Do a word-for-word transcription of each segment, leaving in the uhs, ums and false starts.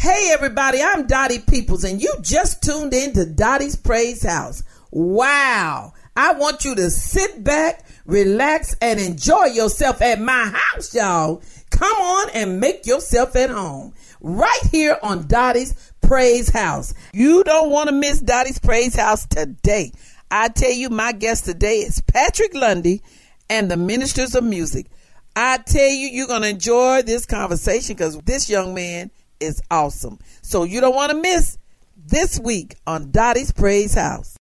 Hey everybody, I'm Dottie Peoples and you just tuned in to Dottie's Praise House. Wow. I want you to sit back, relax, and enjoy yourself at my house, y'all. Come on and make yourself at home. Right here on Dottie's Praise House. You don't want to miss Dottie's Praise House today. I tell you, my guest today is Patrick Lundy and the Ministers of Music. I tell you, you're going to enjoy this conversation because this young man is awesome. So you don't want to miss this week on Dottie's Praise House.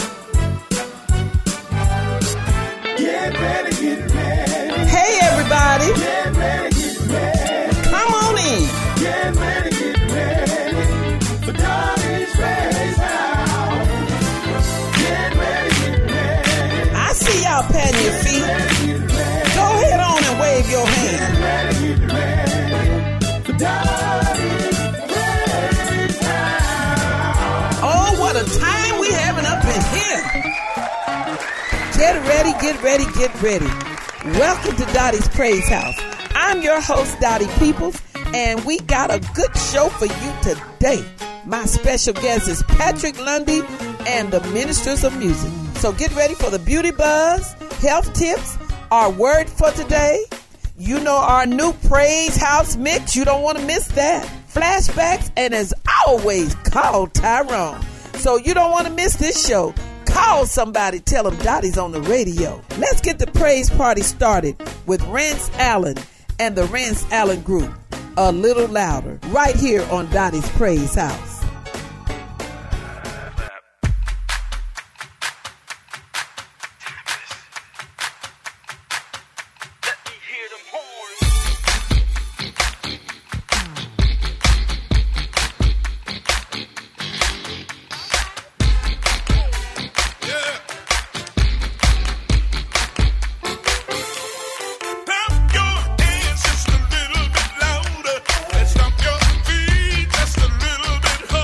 Get ready, get ready. Hey everybody. Get ready, get ready. Come on in. Get ready, get ready. For Dottie's Praise House. Get ready, get ready. I see y'all patting your feet. Get ready. Go ahead on and wave your hand. Get ready, get ready. For Dottie's Praise House. Oh, what a time we having up in here. Get ready, get ready, get ready. Welcome to Dottie's Praise House. I'm your host, Dottie Peoples, and we got a good show for you today. My special guest is Patrick Lundy and the Ministers of Music. So get ready for the beauty buzz, health tips, our word for today. You know our new Praise House mix. You don't want to miss that. Flashbacks, and as always, call Tyrone. So you don't want to miss this show. Call somebody, tell them Dottie's on the radio. Let's get the praise party started with Rance Allen and the Rance Allen Group. A little louder, right here on Dottie's Praise House. Just a little bit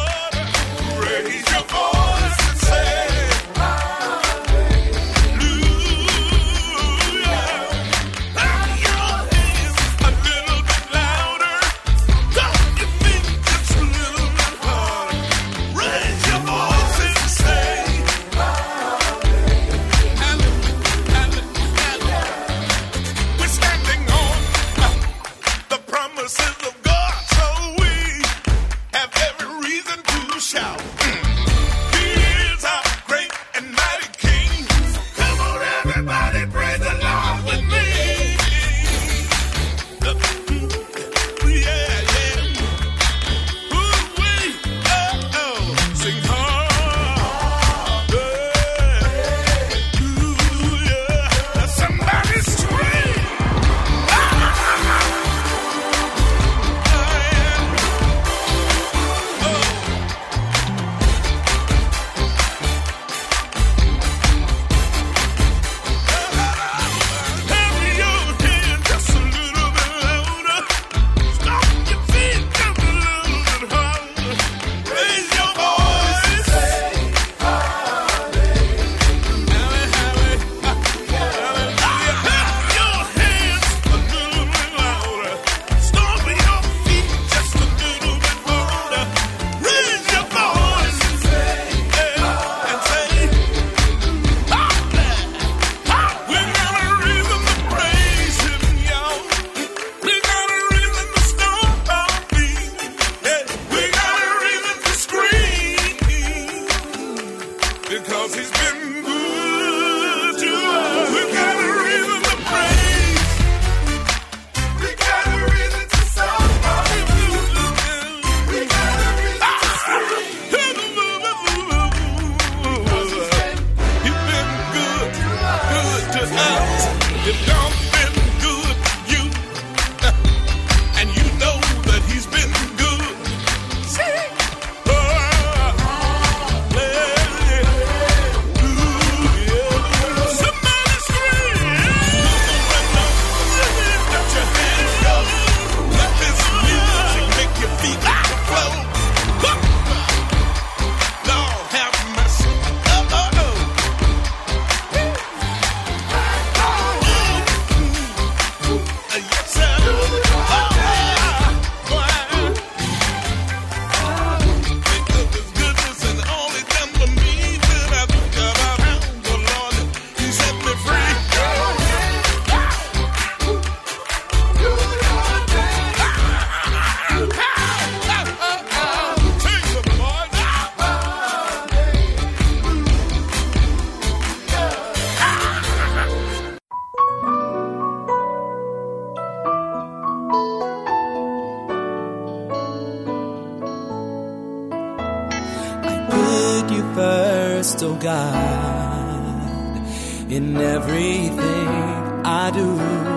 first, oh God, in everything I do.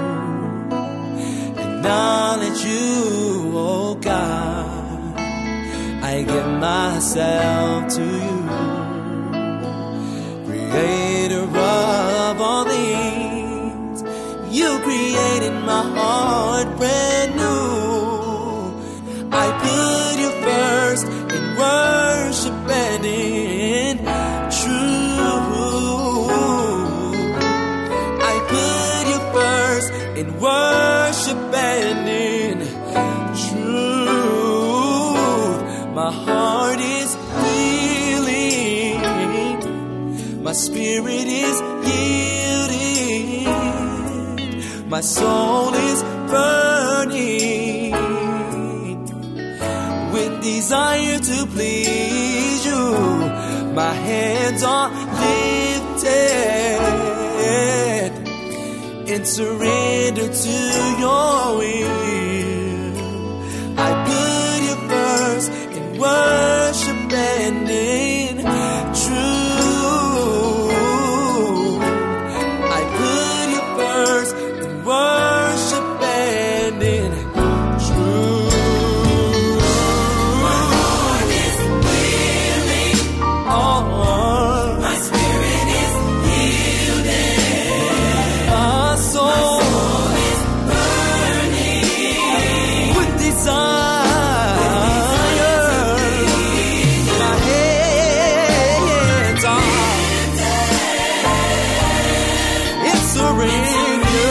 Acknowledge you, oh God, I give myself to you. Creator of all things, you created my heart brand new. I put you first in worship and in truth. I put you first in worship and in truth. My heart is healing, my spirit is yielding, my soul is burning with desire to please you. My hands are lifted in surrender to your will. I put you first in worship and in truth. I put you first in worship and in truth. My heart is willing, oh, my spirit is yielding, my soul, my soul is burning with desire. My hands are in surrender.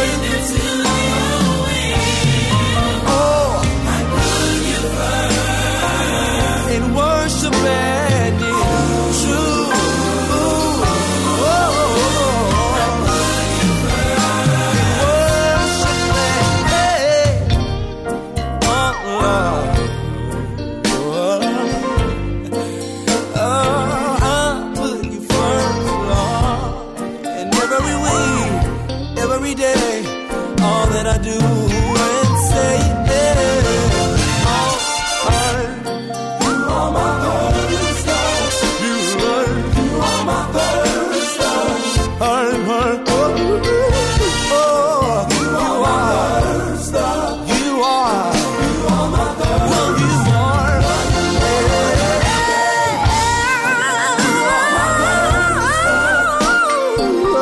Oh, I put you first in worship and in truth. Oh, I put you first in worship and oh, Lord. Oh, I put you first, Lord, in every way, every day, all that I do and say. Yeah. Oh, I, you are my first love. You are, you are my first love. I'm her. Oh, oh, you are my first love. You are, you are my first love. You are. You are my first love.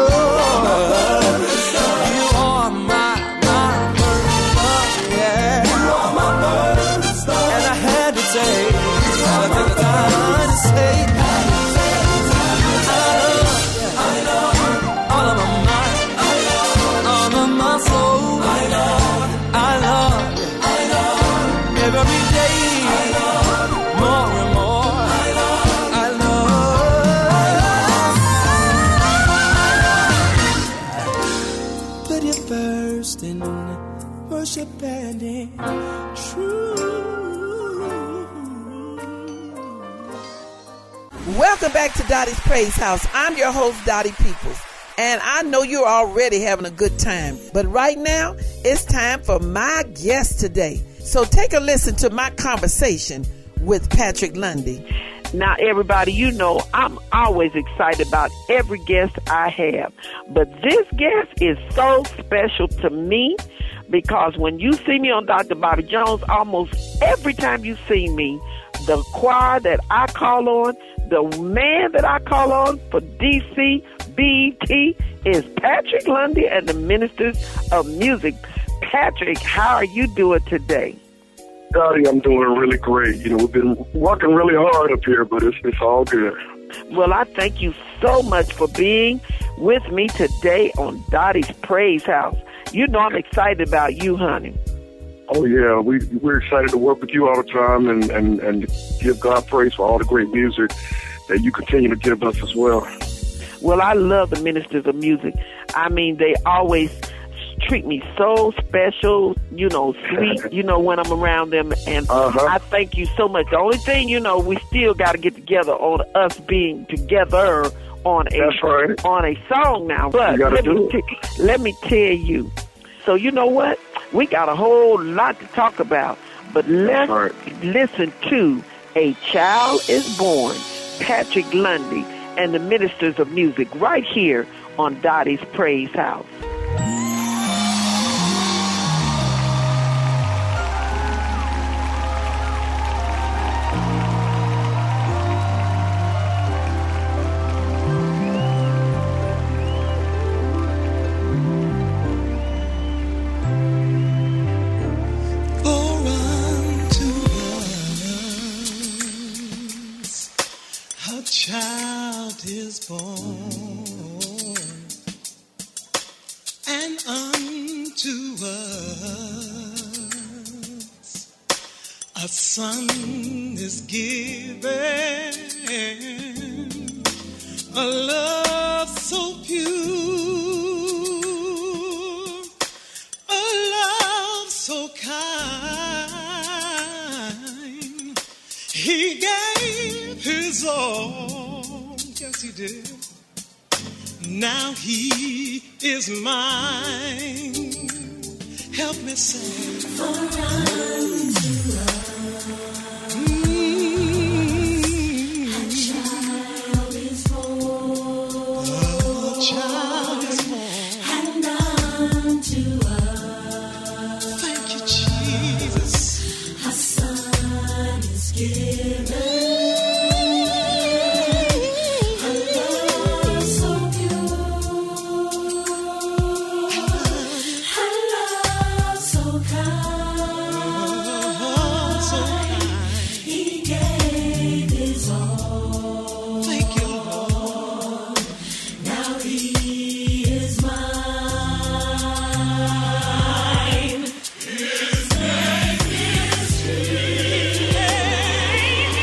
You are my, my first love, yeah. You are my first love. And I had to say, I took the time to say, I love, all of my mind, all of my soul. I love, I love, every day, more and more. I love. Put you first in worship and in truth. Welcome back to Dottie's Praise House. I'm your host, Dottie Peoples, and I know you're already having a good time. But right now, it's time for my guest today. So take a listen to my conversation with Patrick Lundy. Now, everybody, you know, I'm always excited about every guest I have. But this guest is so special to me because when you see me on Doctor Bobby Jones, almost every time you see me, the choir that I call on, the man that I call on for D C B T is Patrick Lundy and the Ministers of Music. Patrick, how are you doing today? Dottie, I'm doing really great. You know, we've been working really hard up here, but it's it's all good. Well, I thank you so much for being with me today on Dottie's Praise House. You know I'm excited about you, honey. Oh, yeah, we, we're excited to work with you all the time and, and, and give God praise for all the great music that you continue to give us as well. Well, I love the Ministers of Music. I mean, they always treat me so special, you know, sweet, you know, when I'm around them. And uh-huh. I thank you so much. The only thing, you know, we still got to get together on us being together on a That's right. on a song now. But let me, t- let me tell you. So you know what? We got a whole lot to talk about. But let's right. listen to A Child is Born, Patrick Lundy. and the ministers of music right here on Dottie's Praise House. Child is born, and unto us a son is given, a love so pure, a love so kind. He gave his all. Yes, he did. Now he is mine. Help me sing. For unto us mm-hmm. a child is born. A child is born. And unto us, thank you, Jesus, a son is given. His name is Jesus.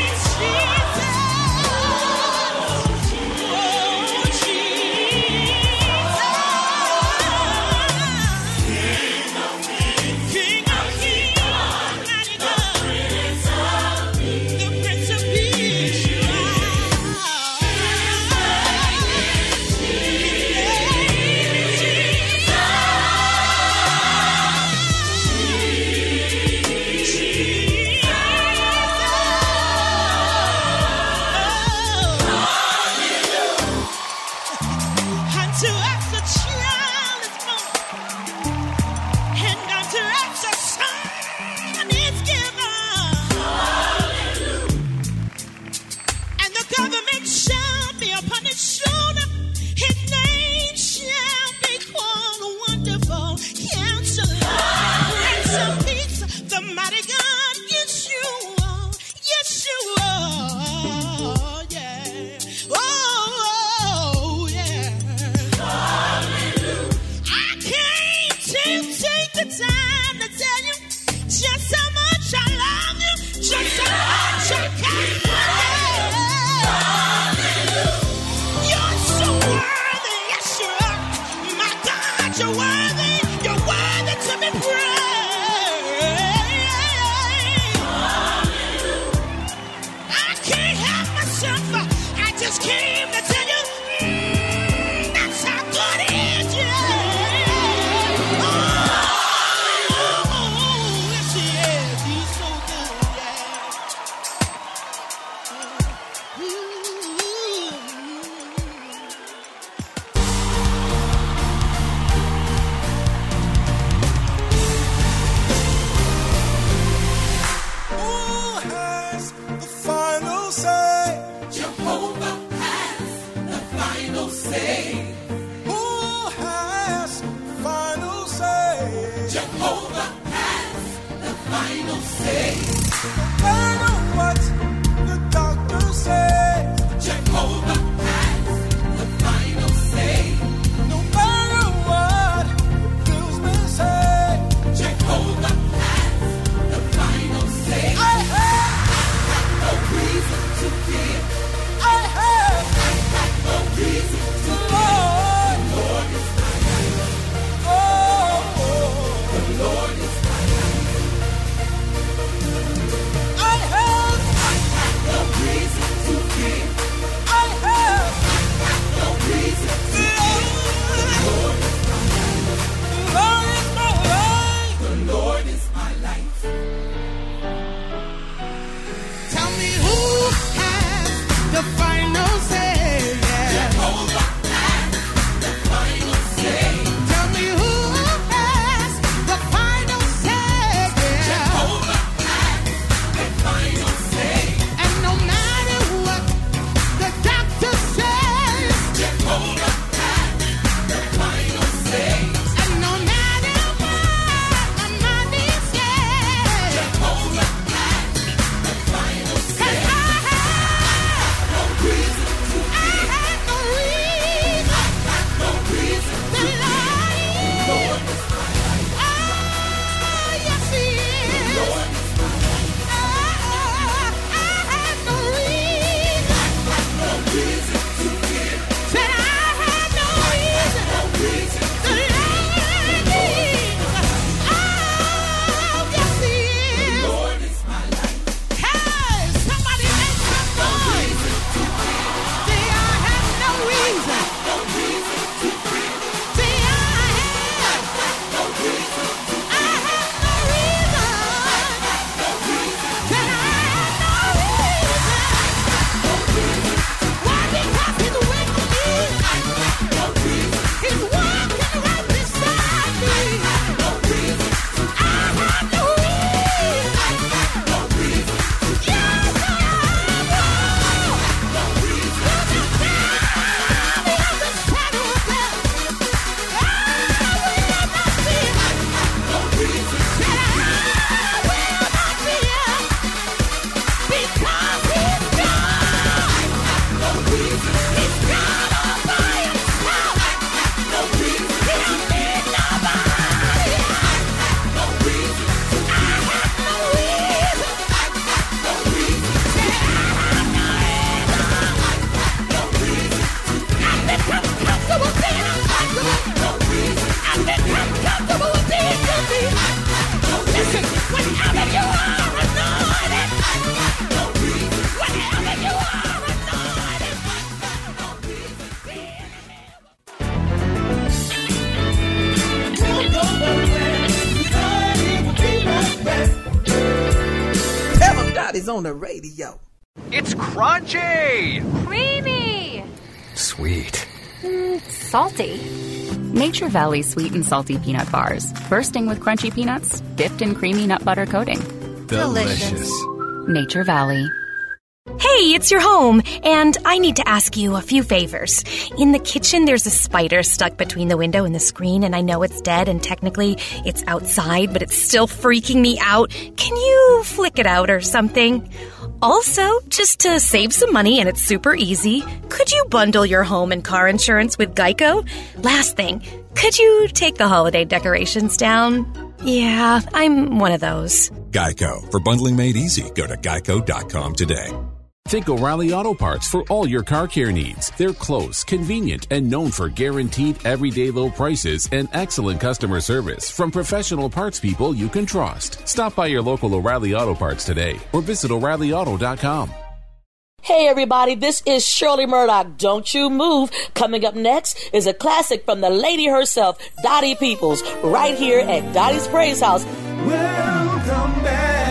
the radio. It's crunchy! Creamy! Sweet. Mm, salty. Nature Valley Sweet and Salty Peanut Bars. Bursting with crunchy peanuts, dipped in creamy nut butter coating. Delicious. Nature Valley. Hey, it's your home, and I need to ask you a few favors. In the kitchen, there's a spider stuck between the window and the screen, and I know it's dead, and technically it's outside, but it's still freaking me out. Can you flick it out or something? Also, just to save some money, and it's super easy, could you bundle your home and car insurance with Geico? Last thing, could you take the holiday decorations down? Yeah, I'm one of those. Geico. For bundling made easy, go to geico dot com today. Think O'Reilly Auto Parts for all your car care needs. They're close, convenient, and known for guaranteed everyday low prices and excellent customer service from professional parts people you can trust. Stop by your local O'Reilly Auto Parts today or visit O'Reilly Auto dot com. Hey everybody, this is Shirley Murdoch. Don't you move. Coming up next is a classic from the lady herself, Dottie Peoples, right here at Dottie's Praise House. Welcome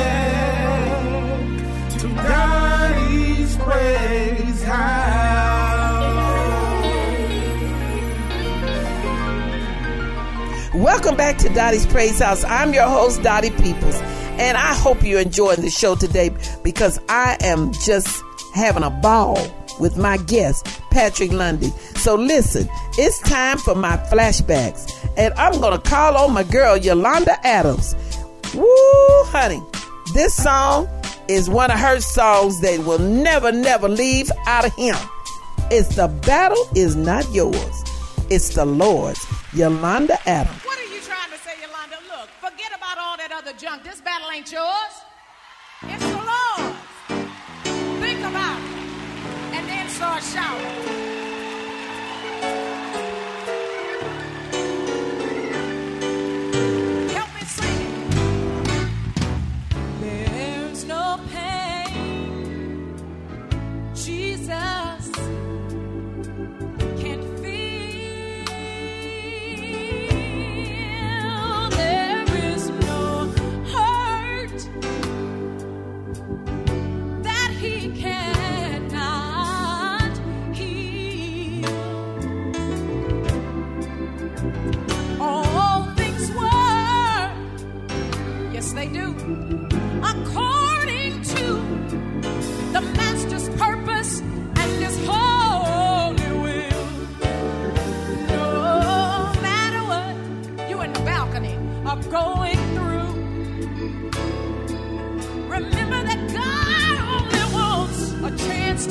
back to Dottie's Praise House. Welcome back to Dottie's Praise House. I'm your host, Dottie Peoples, and I hope you're enjoying the show today because I am just having a ball with my guest, Patrick Lundy. So listen, it's time for my flashbacks, and I'm going to call on my girl, Yolanda Adams. Woo, honey, this song is one of her songs that will never, never leave out of him. It's The Battle Is Not Yours. It's the Lord's. Yolanda Adams. What are you trying to say, Yolanda? Look, forget about all that other junk. This battle ain't yours. It's the Lord's. Think about it, and then start shouting. Help me sing it. There's no pain Jesus can't feel. There is no hurt that he cannot heal. All things work, yes they do, according to the Master's purpose and his holy will. No matter what you in the balcony are going through, remember that God only wants a chance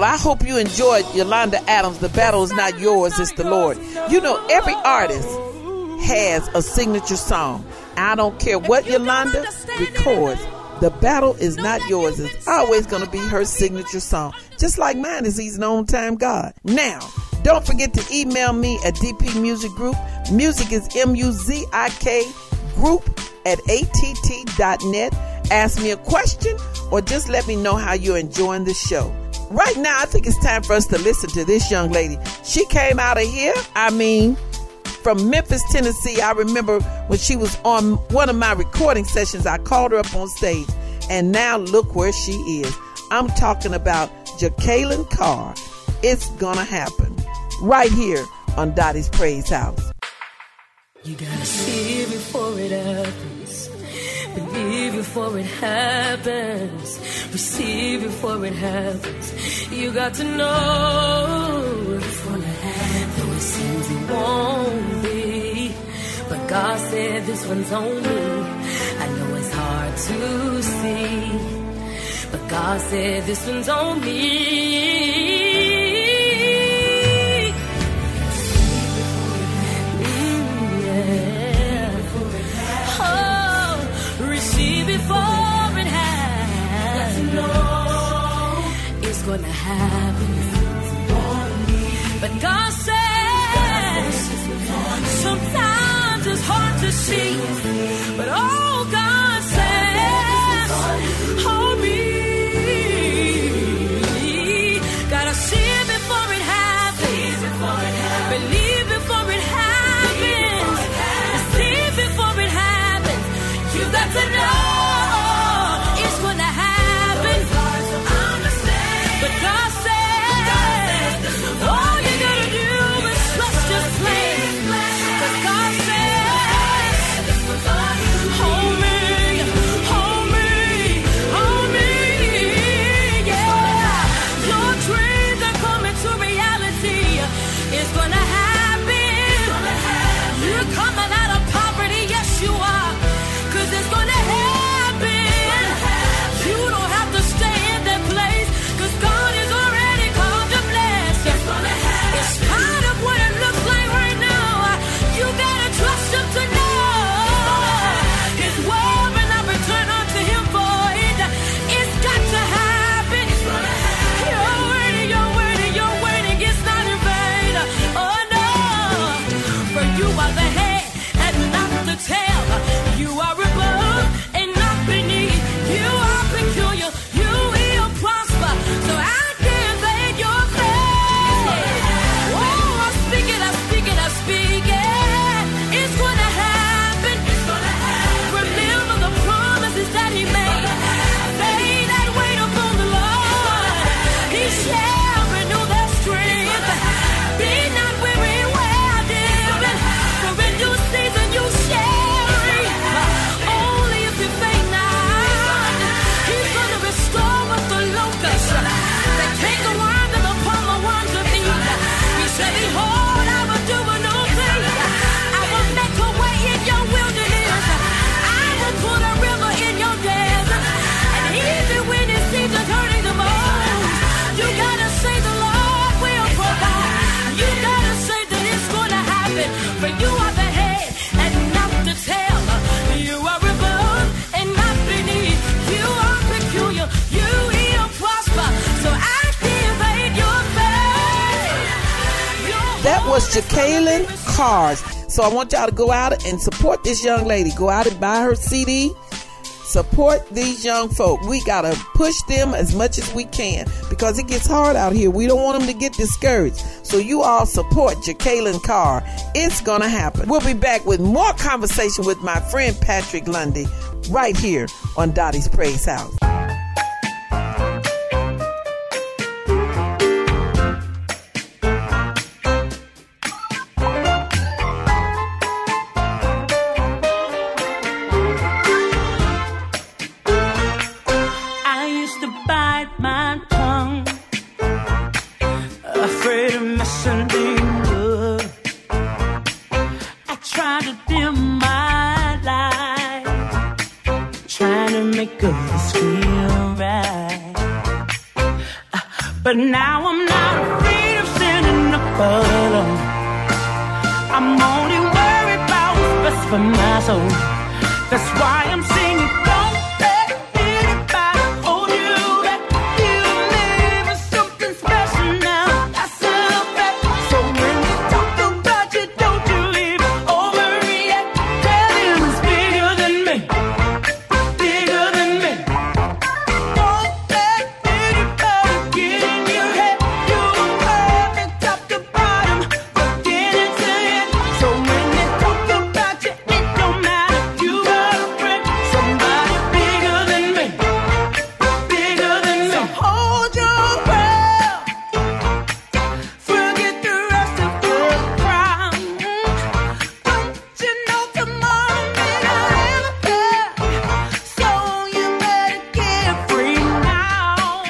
I hope you enjoyed Yolanda Adams, The Battle Is Not Yours, It's the Lord. You know, every artist has a signature song. I don't care what Yolanda records. The Battle Is Not Yours is always going to be her signature song. Just like mine is He's an On-Time God. Now, don't forget to email me at D P Music Group. Music is M U Z I K group at A T T dot net. Ask me a question or just let me know how you're enjoying the show. Right now, I think it's time for us to listen to this young lady. She came out of here, I mean, from Memphis, Tennessee. I remember when she was on one of my recording sessions, I called her up on stage, and now look where she is. I'm talking about Jekalyn Carr. It's gonna happen right here on Dottie's Praise House. You gotta see before it happens, believe before it happens, receive before it happens. You got to know it's gonna happen. Though it seems it won't be, but God said this one's on me. I know it's hard to see, but God said this one's on me. Before it happens, it's gonna happen. But God says sometimes it's hard to see, but oh, God says, hold me. Gotta see it before it happens, believe before it happens, see before it happens. You got to know. Was Jekalyn Carr. So I want y'all to go out and support this young lady. Go out and buy her C D. Support these young folk. We got to push them as much as we can because it gets hard out here. We don't want them to get discouraged. So you all support Jekalyn Carr. It's going to happen. We'll be back with more conversation with my friend Patrick Lundy right here on Dottie's Praise House. But now I'm not afraid of standing up alone. I'm only worried about what's best for my soul. That's why I'm singing. Don't let anybody hold you back. You live in something special now. That's a fact. So when they talk about you, don't you leave it overreact. Tell him it's bigger than me, bigger than me. Don't let anybody get in your head. You're perfect top to bottom, beginning to end. So when they talk about you, it don't matter. You got a friend, somebody bigger than me, bigger than me. So hold your breath, forget the rest of the crowd. Don't you know tomorrow may not ever come? So you better get free now.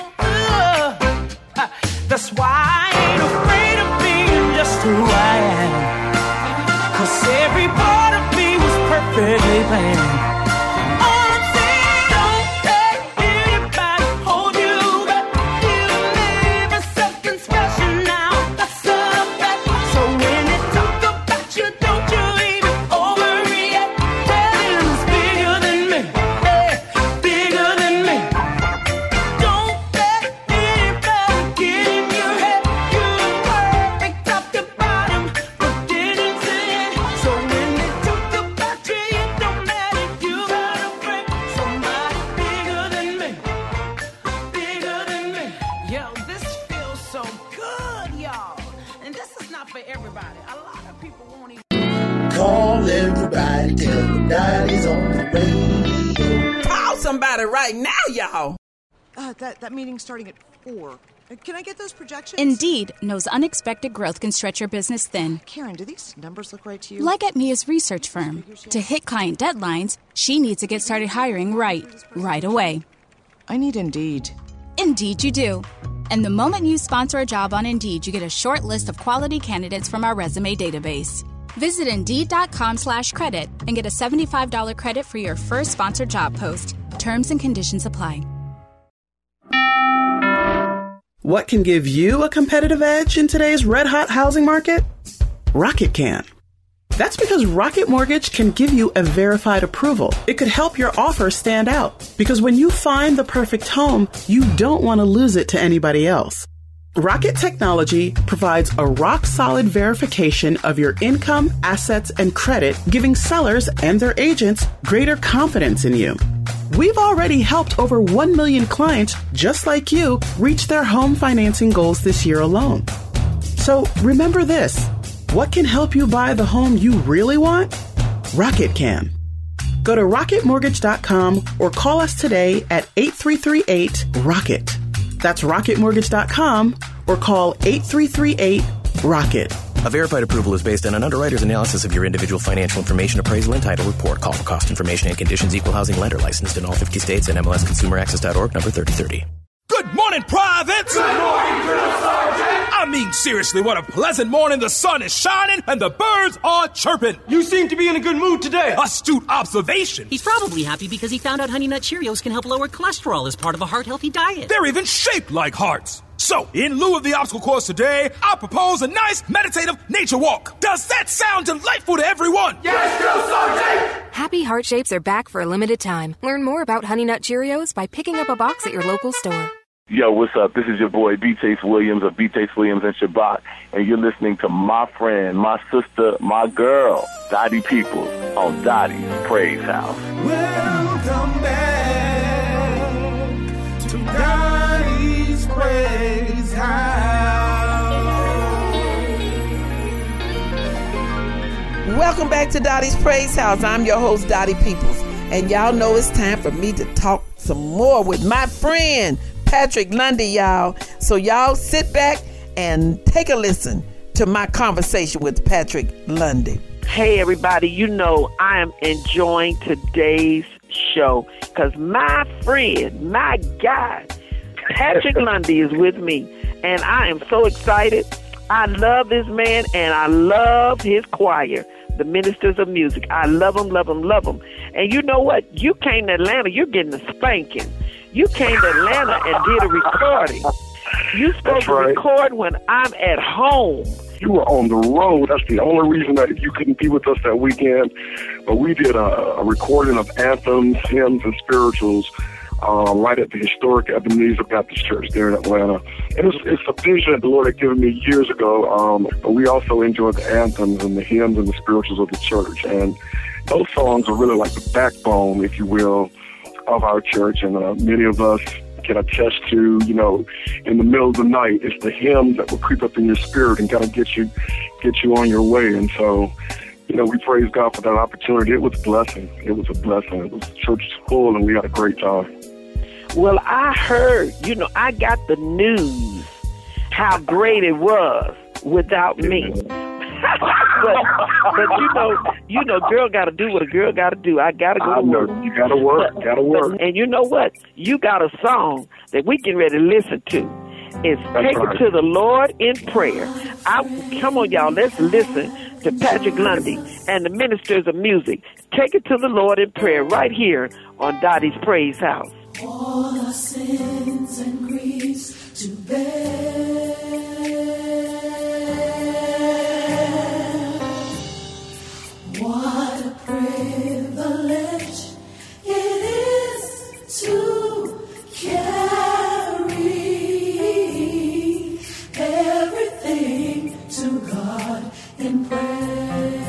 Uh, That's why I ain't afraid of being just who I am. Cause every part of me was perfectly planned. All I'm saying, don't let anybody hold you back. You live in something special now. That's a fact. So when they talk about you, don't you even overreact. Tell them it's bigger than me, hey, bigger than me. Don't let anybody get in your head. You're perfect top to bottom, beginning to end. So when they talk about you, it don't matter. You got a friend, somebody bigger than me, bigger than me. Yo, this feels so good, y'all. And this is not for everybody. A lot of people won't even. Call everybody, tell them Daddy's on the radio. Call somebody right now, y'all. Uh, that, that meeting's starting at four. Uh, Can I get those projections? Indeed knows unexpected growth can stretch your business thin. Karen, do these numbers look right to you? Like at Mia's research firm. To hit client deadlines, she needs to get started hiring right, right away. I need Indeed. Indeed you do. And the moment you sponsor a job on Indeed, you get a short list of quality candidates from our resume database. Visit Indeed.com slash credit and get a seventy-five dollars credit for your first sponsored job post. Terms and conditions apply. What can give you a competitive edge in today's red-hot housing market? Rocket can. That's because Rocket Mortgage can give you a verified approval. It could help your offer stand out. Because when you find the perfect home, you don't want to lose it to anybody else. Rocket Technology provides a rock-solid verification of your income, assets, and credit, giving sellers and their agents greater confidence in you. We've already helped over one million clients just like you reach their home financing goals this year alone. So remember this. What can help you buy the home you really want? Rocket can. Go to rocket mortgage dot com or call us today at eight three three eight, ROCKET. That's rocket mortgage dot com or call eight three three eight, ROCKET. A verified approval is based on an underwriter's analysis of your individual financial information, appraisal, and title report. Call for cost information and conditions. Equal housing lender licensed in all fifty states and M L S consumer access dot org number thirty thirty. Good morning, privates! Good morning, Drill Sergeant! I mean, seriously, what a pleasant morning. The sun is shining and the birds are chirping. You seem to be in a good mood today. Astute observation. He's probably happy because he found out Honey Nut Cheerios can help lower cholesterol as part of a heart-healthy diet. They're even shaped like hearts. So, in lieu of the obstacle course today, I propose a nice meditative nature walk. Does that sound delightful to everyone? Yes, Drill Sergeant! Happy Heart Shapes are back for a limited time. Learn more about Honey Nut Cheerios by picking up a box at your local store. Yo, what's up? This is your boy B. Chase Williams of B. Chase Williams and Shabbat, and you're listening to my friend, my sister, my girl, Dottie Peoples on Dottie's Praise House. Welcome back to Dottie's Praise House. Welcome back to Dottie's Praise House. I'm your host, Dottie Peoples, and y'all know it's time for me to talk some more with my friend, Patrick Lundy, y'all. So y'all sit back and take a listen to my conversation with Patrick Lundy. Hey, everybody, you know I am enjoying today's show because my friend, my guy, Patrick Lundy is with me, and I am so excited. I love this man, and I love his choir, the Ministers of Music. I love them, love them, love them. And you know what? You came to Atlanta, you're getting a spanking. You came to Atlanta and did a recording. You're supposed to right. record when I'm at home. You were on the road. That's the only reason that you couldn't be with us that weekend. But we did a, a recording of anthems, hymns, and spirituals uh, right at the historic Ebenezer Baptist Church there in Atlanta. And it's, it's a vision that the Lord had given me years ago. Um, but we also enjoyed the anthems and the hymns and the spirituals of the church. And those songs are really like the backbone, if you will, of our church. And uh, many of us can attest to, you know, in the middle of the night, it's the hymns that will creep up in your spirit and kind of get you, get you on your way. And so, you know, we praise God for that opportunity. It was a blessing. It was a blessing. It was church full, and we had a great time. Well, I heard, you know, I got the news how great it was without me. but, but you know, you know, girl got to do what a girl got to do. I got to go I to know. work. You got to work. But, got to work. But, and you know what? You got a song that we can ready to listen to. It's That's Take right. It to the Lord in Prayer. I Come on, y'all. Let's listen to Patrick Lundy and the Ministers of Music. Take It to the Lord in Prayer right here on Dottie's Praise House. All our sins and griefs to bear. What a privilege it is to carry everything to God in prayer.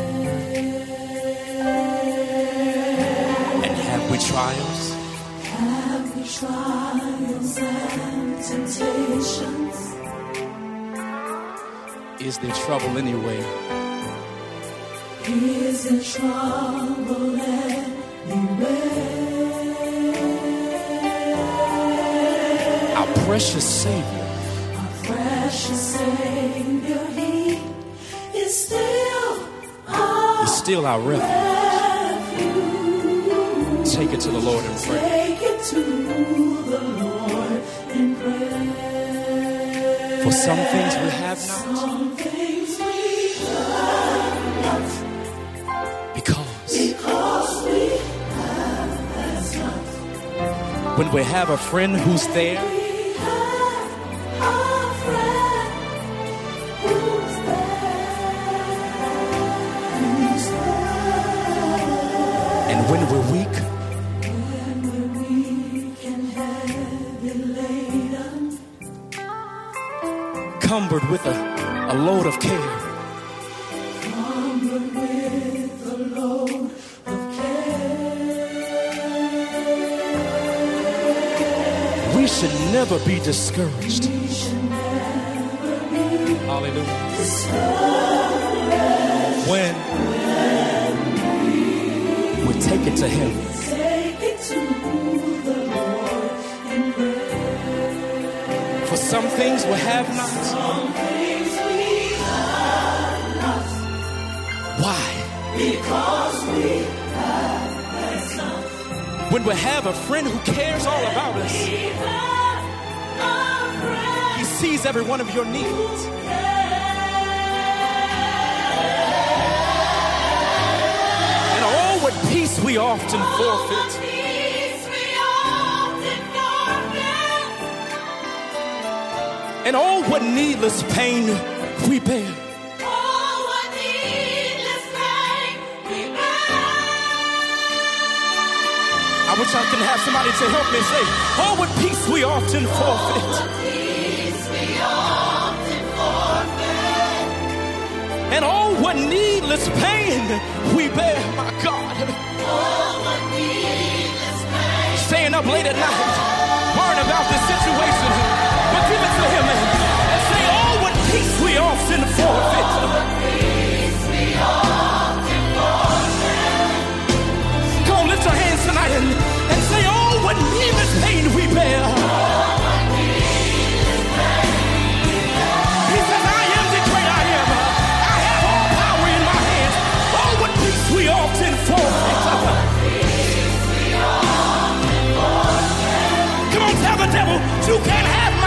And have we trials? Have we trials and temptations? Is there trouble anyway? Is there trouble anywhere? Our precious Savior, Our precious Savior, He is still our is still our refuge. refuge. Take it to the Lord in prayer. Take it to the Lord in prayer. For some things we have not. Some things we have not. Because, because we have as not. when we have a friend who's there, We have a friend who's there, who's there. and when we're weak, When we're weak and heavy laden, cumbered with a, a load of care, cumbered with a load of care, we should never be discouraged. we should never be Hallelujah. discouraged. When we take it to Him, Take it to the Lord in prayer. for some things we have not. Some things we have not, Why? because we have as not. When we have a friend who cares all about us, We have a friend He sees every one of your needs. And oh, what peace we often forfeit. Peace we often forfeit. And oh, what needless pain we bear. Oh, what needless pain we bear. I wish I could have somebody to help me say, oh, what peace we often forfeit. Peace we often forfeit. And oh, what needless pain we bear, my God. Oh, what needless pain. Staying up late at night, worrying about this situation. But give it to Him and and say, oh, what peace we often forfeit. Peace we often forfeit. Come on, lift your hands tonight and, and say, oh, what needless pain we bear. He says, I am the great I am. I have all power in my hands. Oh, what peace we often forfeit. Come on, tell the devil, you can't have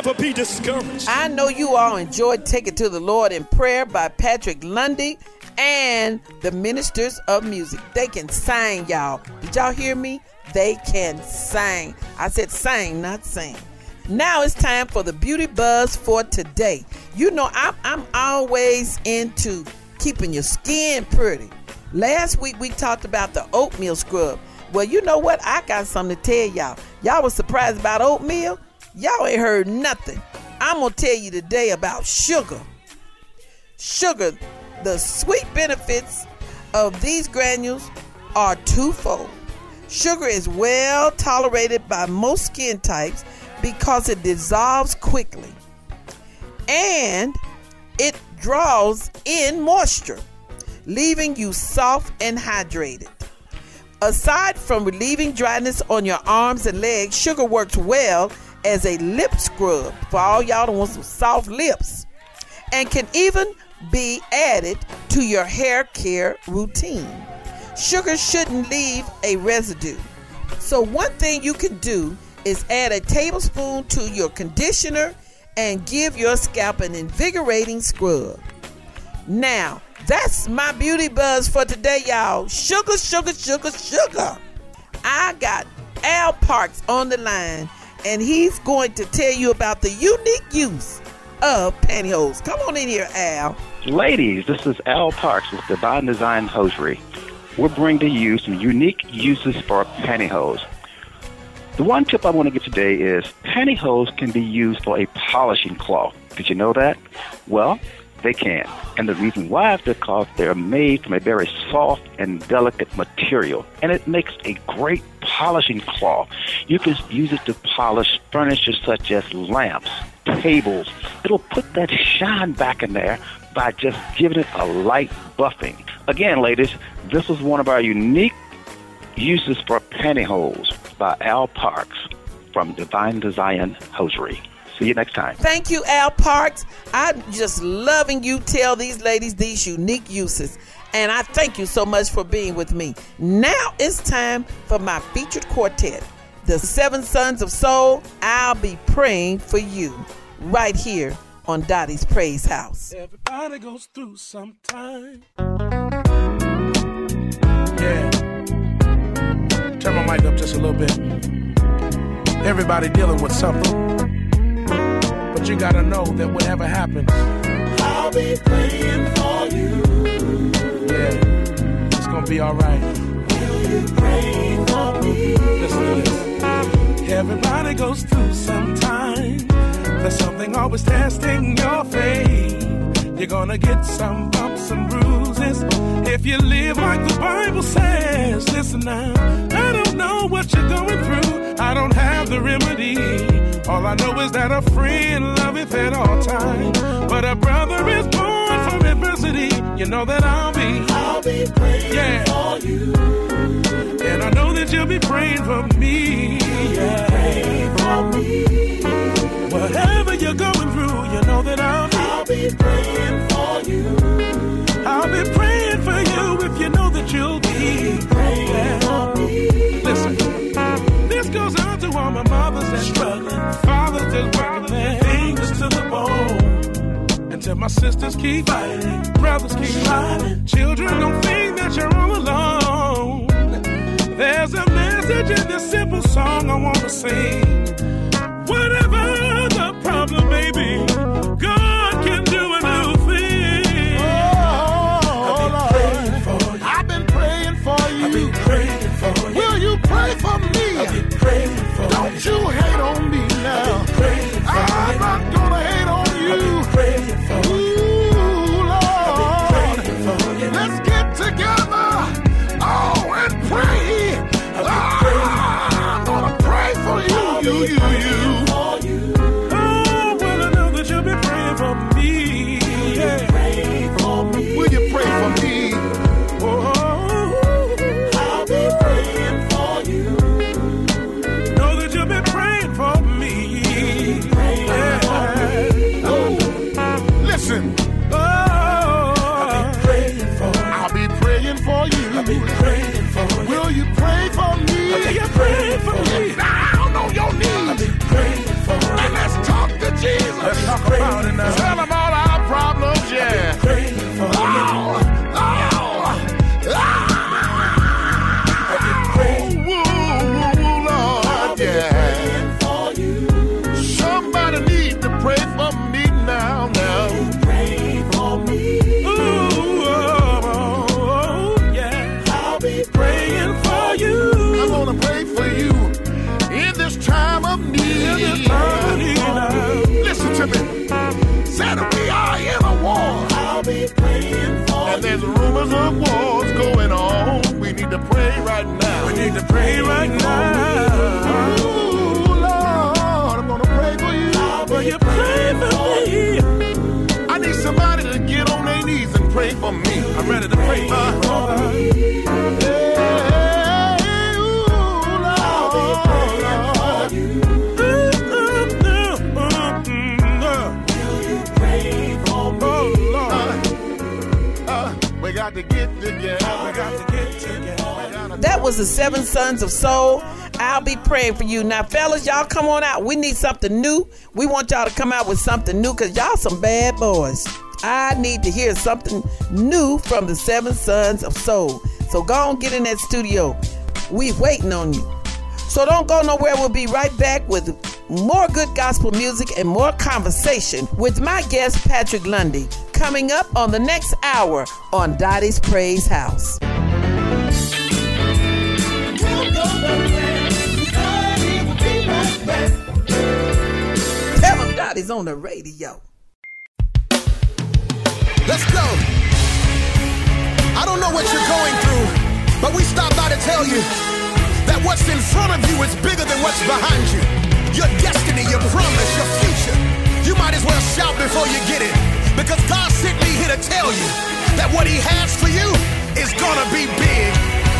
never be discouraged. I know you all enjoyed Take It to the Lord in Prayer by Patrick Lundy and the Ministers of Music. They can sing, y'all. Did y'all hear me? They can sing. I said sing, not sing. Now it's time for the beauty buzz for today. You know, I'm, I'm always into keeping your skin pretty. Last week we talked about the oatmeal scrub. Well, you know what? I got something to tell y'all. Y'all was surprised about oatmeal? Y'all ain't heard nothing. I'm going to tell you today about sugar. Sugar, the sweet benefits of these granules are twofold. Sugar is well tolerated by most skin types because it dissolves quickly and it draws in moisture, leaving you soft and hydrated. Aside from relieving dryness on your arms and legs, sugar works well as a lip scrub for all y'all that want some soft lips, and can even be added to your hair care routine. Sugar shouldn't leave a residue. So one thing you can do is add a tablespoon to your conditioner and give your scalp an invigorating scrub. Now, that's my beauty buzz for today, y'all. Sugar, sugar, sugar, sugar. I got Al Parks on the line, and he's going to tell you about the unique use of pantyhose. Come on in here, Al. Ladies, this is Al Parks with Divine Design Hosiery. We're bringing to you some unique uses for pantyhose. The one tip I want to give today is pantyhose can be used for a polishing cloth. Did you know that? Well, they can. And the reason why is because they're made from a very soft and delicate material. And it makes a great polishing cloth. You can use it to polish furniture such as lamps, tables. It'll put that shine back in there by just giving it a light buffing. Again, ladies, this is one of our unique uses for pantyhose by Al Parks from Divine Design Hosiery. See you next time. Thank you, Al Parks. I'm just loving you tell these ladies these unique uses. And I thank you so much for being with me. Now it's time for my featured quartet, the Seven Sons of Soul. I'll be praying for you right here on Dottie's Praise House. Everybody goes through sometime. Yeah. Turn my mic up just a little bit. Everybody dealing with something. But you gotta know that whatever happens, I'll be praying for you. Yeah, it's gonna be alright. Will you pray for me? Listen to this. Everybody goes through sometime. There's something always testing your faith. You're gonna get some bumps and bruises if you live like the Bible says. Listen now, I don't know what you're going through. I don't have the remedy. All I know is that a friend loveth at all times. But a brother is born from adversity. You know that I'll be, I'll be praying yeah. for you. And I know that you'll be praying for me. Yeah. Praying for me. Whatever you're going through, you know that I'll be, I'll be praying for you. I'll be praying for you if you know that you'll be praying yeah. for me. Listen, this goes out to all my mothers that struggling, fathers that's working their fingers to the bone. And to my sisters keep fighting, brothers keep striving, children don't think that you're all alone. There's a message in this simple song I want to sing. Whatever the problem may be, God can do a new thing. Oh, Lord, I've been praying for you. I've been praying for you. Will you pray for me? I've been praying for you. Don't you hate on me now. I've been praying for I'm you. Not gonna hate on you. I've been praying for you. Ooh, Lord, I've been praying for you. Let's get together. Oh, and pray. I've been ah, praying. I'm gonna pray for you. I'll you, you, you. Will you pray for me? Oh, I'll be praying for you. Know that you've been praying for me. Yeah. Oh, listen. Oh, I'll be praying for you. I'll be praying for you. I'll be praying for you. Will you pray for me? I'll be praying for me. Down on your knees. I'll be praying of war's going on. We need to pray right now. We need to pray right now. Ooh, Lord, I'm gonna pray for you. Lord, will you pray for me? I need somebody to get on their knees and pray for me. I'm ready to pray for me. To get together. We got to get together. That was the Seven Sons of Soul. I'll be praying for you. Now, fellas, y'all come on out. We need something new. We want y'all to come out with something new because y'all some bad boys. I need to hear something new from the Seven Sons of Soul. So go on, get in that studio. We waiting on you. So don't go nowhere. We'll be right back with more good gospel music and more conversation with my guest, Patrick Lundy, coming up on the next hour on Dottie's Praise House. Tell them Dottie's on the radio. Let's go. I don't know what you're going through, but we stopped by to tell you that what's in front of you is bigger than what's behind you. Your destiny, your promise, your future. You might as well shout before you get it, because God sent me here to tell you that what he has for you is gonna be big.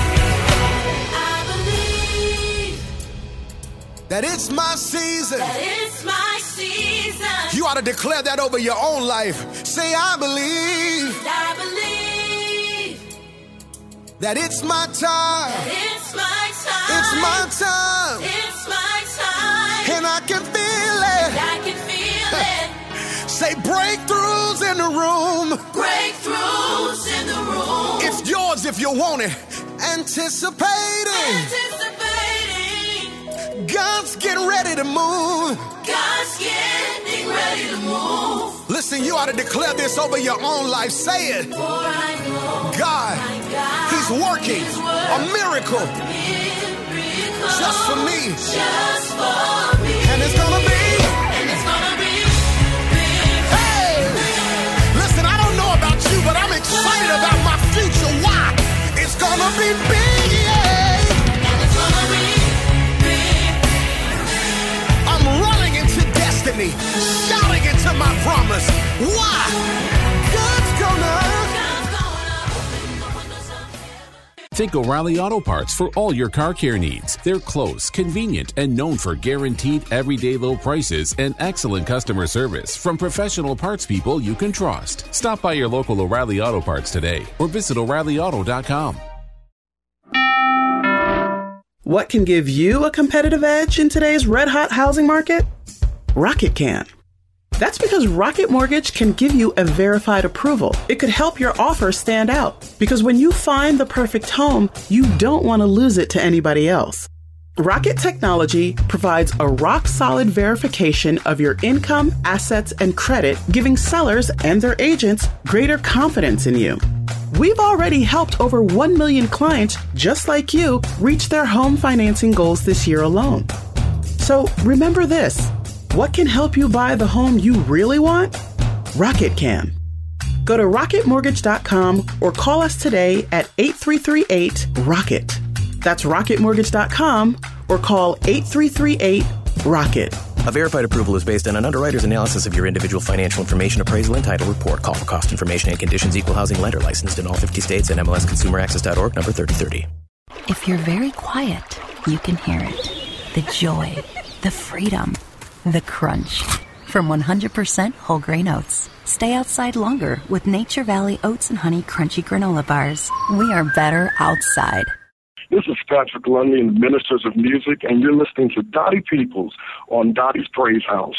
I believe that it's my season. That it's my season. You ought to declare that over your own life. Say, I believe. I believe that it's my time. that it's my time. It's my time. It's my time. And I can feel it. And I can feel it. Say breakthroughs in the room. Breakthroughs in the room. It's yours if you want it. Anticipating. Anticipating. God's getting ready to move. God's getting ready to move. Listen, you ought to declare this over your own life. Say it. For I know God, God he's working is a miracle miracle just for me. Just for me. And it's gonna be. And it's gonna be. Hey! Listen, I don't know about you, but I'm excited about my future. Why? It's gonna be big, yeah! And it's gonna be big. I'm running into destiny, shouting into my promise. Why? God's gonna. Think O'Reilly Auto Parts for all your car care needs. They're close, convenient, and known for guaranteed everyday low prices and excellent customer service from professional parts people you can trust. Stop by your local O'Reilly Auto Parts today or visit O'Reilly Auto dot com. What can give you a competitive edge in today's red-hot housing market? Rocket can. That's because Rocket Mortgage can give you a verified approval. It could help your offer stand out, because when you find the perfect home, you don't want to lose it to anybody else. Rocket Technology provides a rock-solid verification of your income, assets, and credit, giving sellers and their agents greater confidence in you. We've already helped over one million clients just like you reach their home financing goals this year alone. So remember this. What can help you buy the home you really want? Rocket can. Go to rocket mortgage dot com or call us today at eight three three eight, ROCKET. That's rocket mortgage dot com or call eight three three eight, ROCKET. A verified approval is based on an underwriter's analysis of your individual financial information, appraisal, and title report. Call for cost information and conditions. Equal housing lender licensed in all fifty states and M L S consumer access dot org number thirty thirty. If you're very quiet, you can hear it. The joy, the freedom, the crunch. From one hundred percent whole grain oats. Stay outside longer with Nature Valley Oats and Honey Crunchy Granola Bars. We are better outside. This is Patrick Lundy and the Ministers of Music, and you're listening to Dottie Peoples on Dottie's Praise House.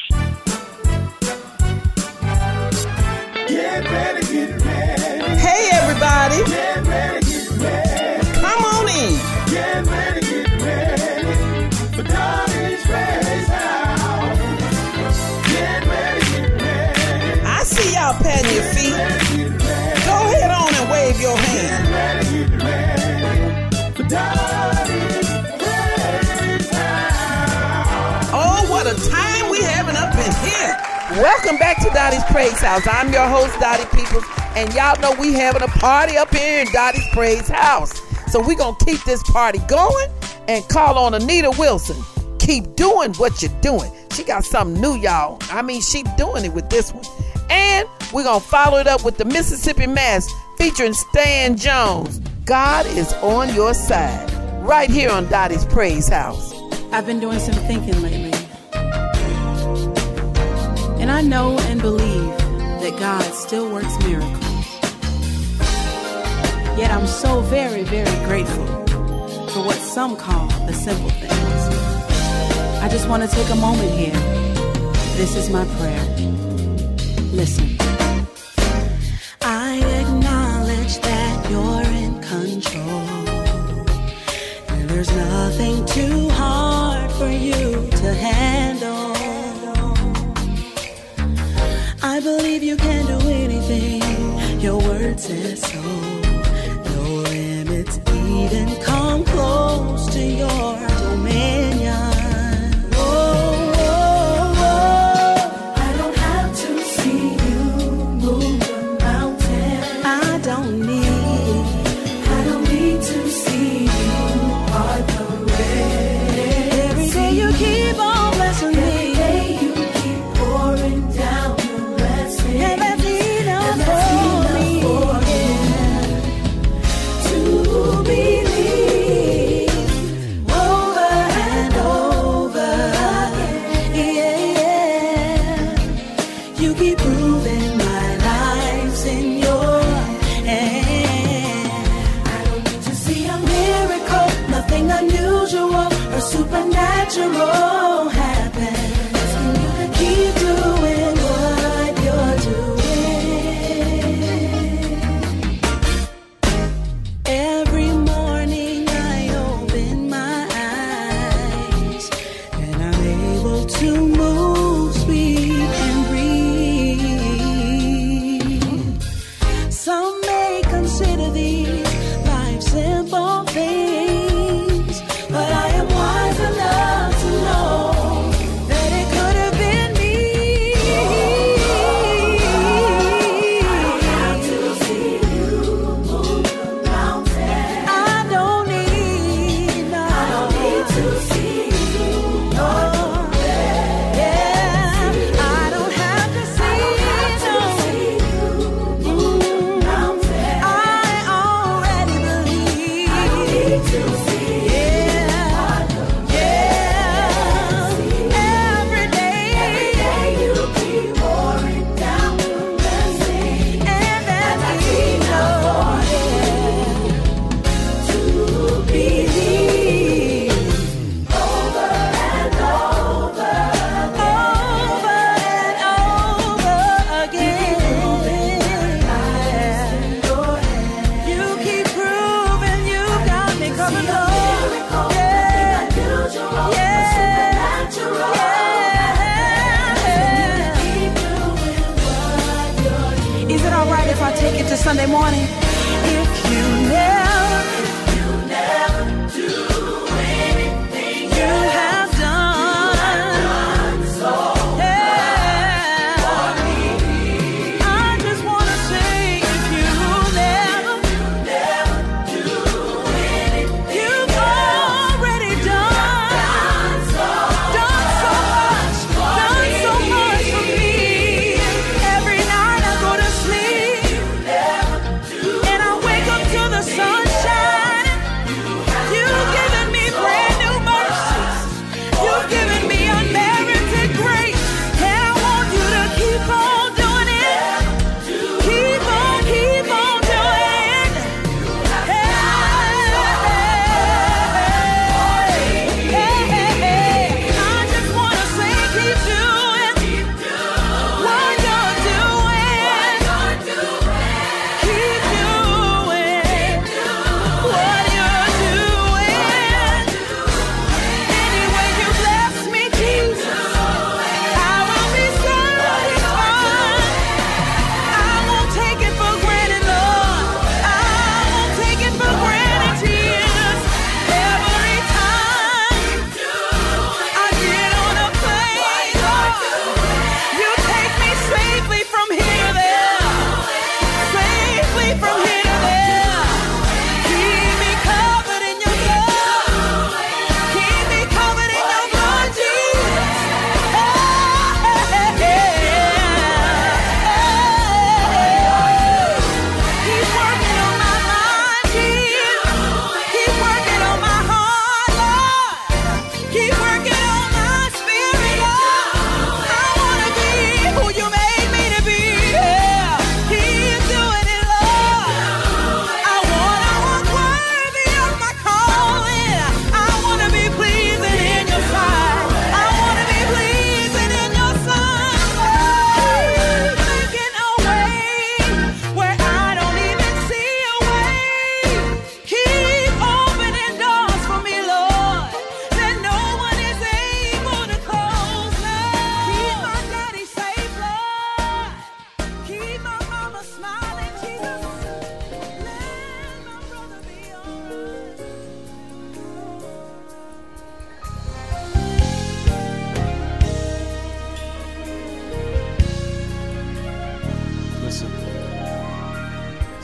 Get ready, get ready. Hey, everybody. Get ready, get ready. Come on in. Get ready, get ready. For Dottie's Praise House. Get ready, get ready. I see y'all patting your feet. Go ahead on and wave your hand. Get ready, get ready. For Dottie's Praise House. Oh, what a time we having up in here. Welcome back to Dottie's Praise House. I'm your host, Dottie Peoples, And y'all know we having a party up here in Dottie's Praise House. So we going to keep this party going and call on Anita Wilson. Keep doing what you're doing. She got something new, y'all. I mean, she doing it with this one. And we're going to follow it up with the Mississippi Mass featuring Stan Jones. God is on your side. Right here on Dottie's Praise House. I've been doing some thinking lately. And I know and believe that God still works miracles. Yet I'm so very, very grateful for what some call the simple things. I just want to take a moment here. This is my prayer. Listen. I acknowledge that you're in control. And there's nothing too hard for you to handle. I believe you can do anything. Your word says so. No limits even come close to your dominion. Oh, oh, oh. I don't have to see you move the mountain. I don't need. I don't need to see you part the red. Every day you keep on blessing me. Every day you keep pouring down. And that's enough for me, yeah, to believe over and over again, yeah. You keep proving my life's in your hand. I don't need to see a miracle, nothing unusual or supernatural happens when you keep doing what you're doing. Every morning I open my eyes and I'm able to move, speak, and breathe. Some may consider these life simple things, but I am wise enough to know that it could have been me. I don't have to see you move the mountain. I don't need, no. I don't need to see you, no. Yeah, I don't have to see you move the mountain. I already believe. I don't need to see you. Is it all right if I take it to Sunday morning? If you never, if you never do anything you have done, so yeah, for me. I just want to say, if you never, if you never do anything you've already done, done so much, done so much for me. Every night I go to sleep.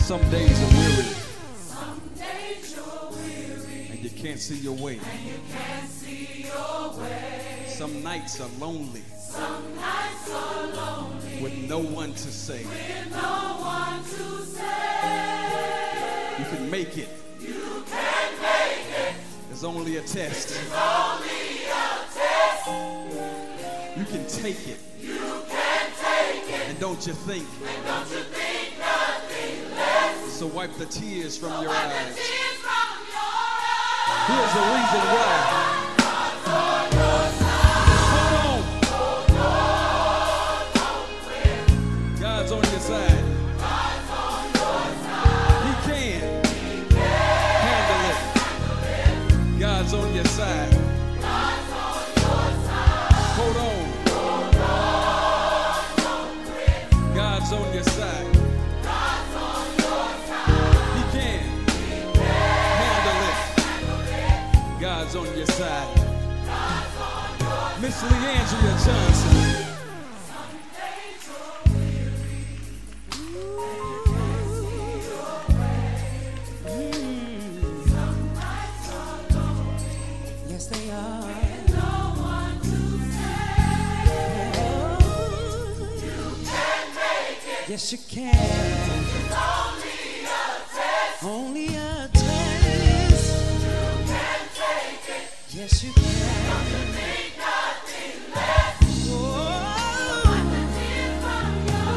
Some days are weary. Some days you're weary. And you can't see your way. And you can't see your way. Some nights are lonely. Some nights are lonely. With no one to say. With no one to say. You can make it. You can make it. It's only a test. It's only a test. You can take it. You can take it. And don't you think? And don't you think nothing less. So wipe the tears from so your wipe eyes. The tears from your eyes. Here's the reason why. God's on your side. Hold on. Hold on. Don't quit. God's on your side. God's on your side. He can. He can. Handle it. Handle it. God's on your side. God's on your side. Hold on. Hold on. Don't quit. God's on your side. God's on your side. He can. He can. Handle it. Handle it. God's on your side. God's on your Miss Leandria Johnson. Some days you're weary. Some nights are lonely. Yes, they are. With no one to say. You can make it. Yes, you can. It's only a test. Only a test. You can take it. Yes, you can. Don't you think nothing less. Oh. Wipe the tears from your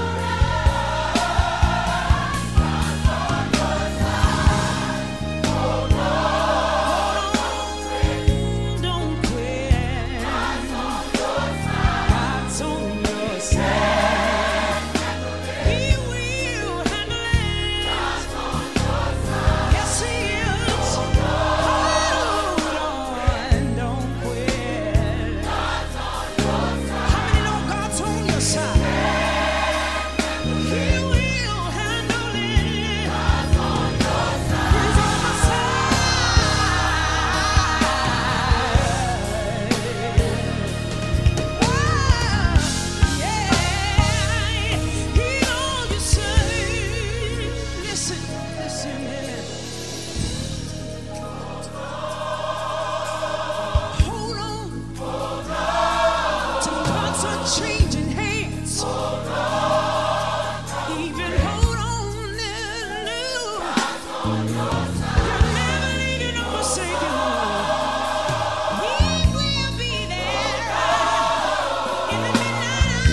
eyes. God's on your side. Hold on. Don't Don't quit. quit. God's on your side. God's on your side. He will handle it. God's on your side. Yes, he is. Hold on. Don't quit. God's on your side. How many know God's on your side? He will handle it. God's on your side. He's on my side. Yeah. He on your side. Listen, listen. Hold on. Hold on. Till God's are changing hands. Hold on. Even hold on. God's on your side. He'll never leave you nor forsake you. He will be there in the midnight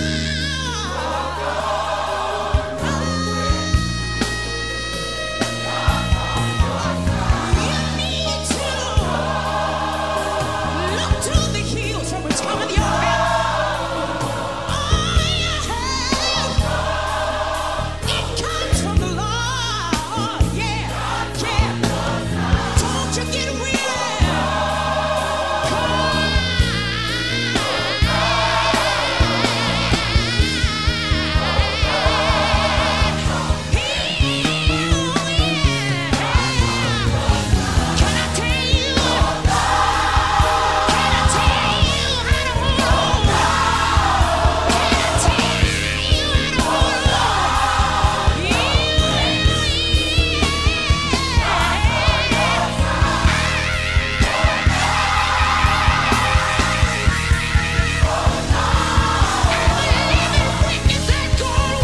hour. You need to look to the hills from which cometh your help. All your help, it comes from the Lord. Yeah, yeah. Don't you get weary. Can I tell you? Can I tell you how to hold on? Can I tell you how to hold on? Witness that God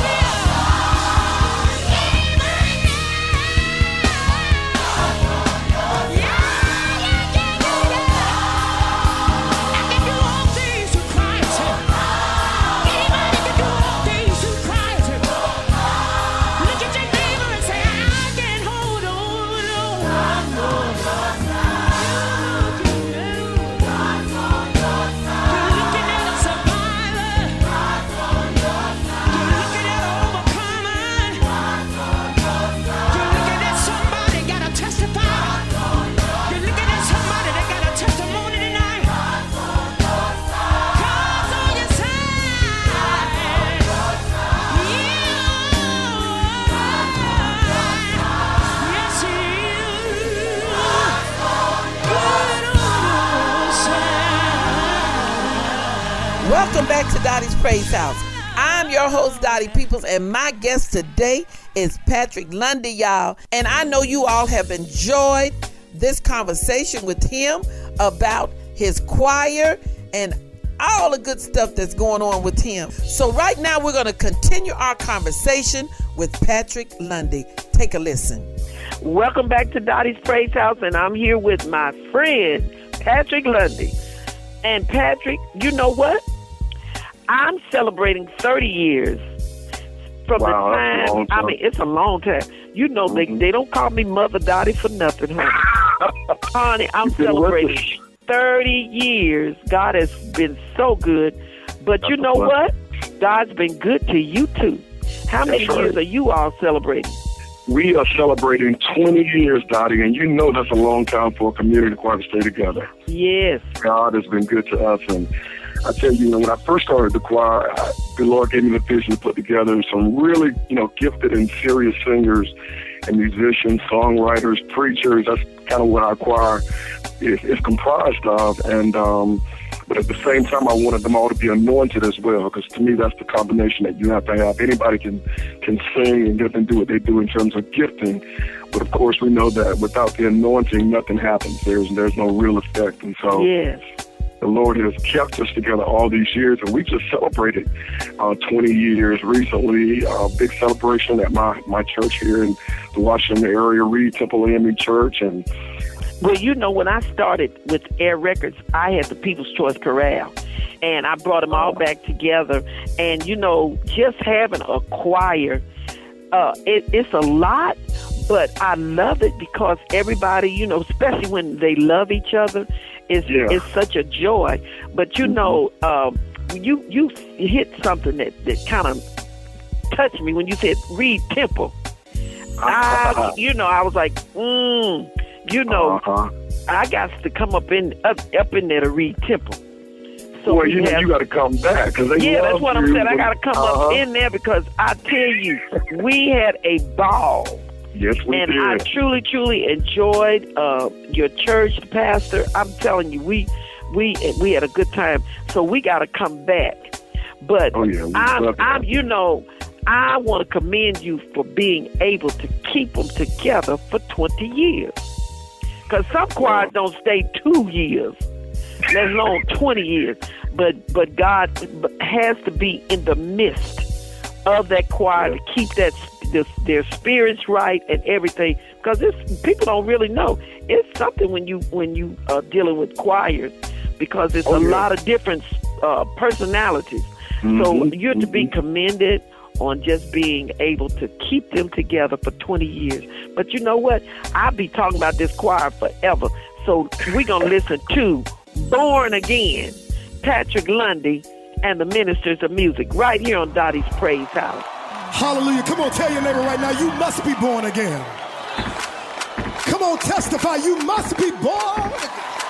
Welcome back to Dottie's Praise House. I'm your host, Dottie Peoples, and my guest today is Patrick Lundy, y'all. And I know you all have enjoyed this conversation with him about his choir and all the good stuff that's going on with him. So right now we're going to continue our conversation with Patrick Lundy. Take a listen. Welcome back to Dottie's Praise House, and I'm here with my friend, Patrick Lundy. And Patrick, you know what? I'm celebrating thirty years from Wow, the that's a time, long I time. mean, it's a long time. You know, Mm-hmm. they, they don't call me Mother Dottie for nothing, honey. Honey, I'm You've been with celebrating us. thirty years. God has been so good. But you That's know a what? God's been good to you, too. How many That's right. years are you all celebrating? We are celebrating twenty years, Dottie, and you know that's a long time for a community choir to stay together. Yes. God has been good to us, and I tell you, you know, when I first started the choir, I, the Lord gave me the vision to put together some really, you know, gifted and serious singers and musicians, songwriters, preachers. That's kind of what our choir is, is comprised of, and um, but at the same time, I wanted them all to be anointed as well, because to me, that's the combination that you have to have. Anybody can can sing and get and do what they do in terms of gifting, but of course, we know that without the anointing, nothing happens. There's there's no real effect, and so Yes. the Lord has kept us together all these years, and we just celebrated uh, twenty years recently. A uh, big celebration at my, my church here in the Washington area, Reed Temple A M E Church, and Well, you know, when I started with Air Records, I had the People's Choice Chorale, and I brought them all back together. And, you know, just having a choir, uh, it, it's a lot, but I love it because everybody, you know, especially when they love each other, it's, Yeah. it's such a joy. But, you know, um, you, you hit something that, that kind of touched me when you said Reed Temple. I, you know, I was like, mm, you know, Uh-huh. I got to come up in up, up in there to Reed Temple. So well, we you know, have- you got to come back because they yeah, love that's what I'm you. saying. I got to come Uh-huh. up in there because I tell you, we had a ball. Yes, we and did. I truly, truly enjoyed uh, your church, Pastor. I'm telling you, we we we had a good time. So we got to come back. But Oh, yeah, we I'm, love I'm, that. you know, I want to commend you for being able to keep them together for twenty years. Because some choirs don't stay two years, let alone twenty years. But but God has to be in the midst of that choir to keep that the, their spirits right and everything. Because it's people don't really know. It's something when you when you are dealing with choirs, because it's Oh, a yeah. lot of different uh, personalities. So Mhm, you're to be commended on just being able to keep them together for twenty years. But you know what? I'll be talking about this choir forever. So we're going to listen to Born Again, Patrick Lundy and the Ministers of Music, right here on Dottie's Praise House. Hallelujah. Come on, tell your neighbor right now, you must be born again. Come on, testify, you must be born again.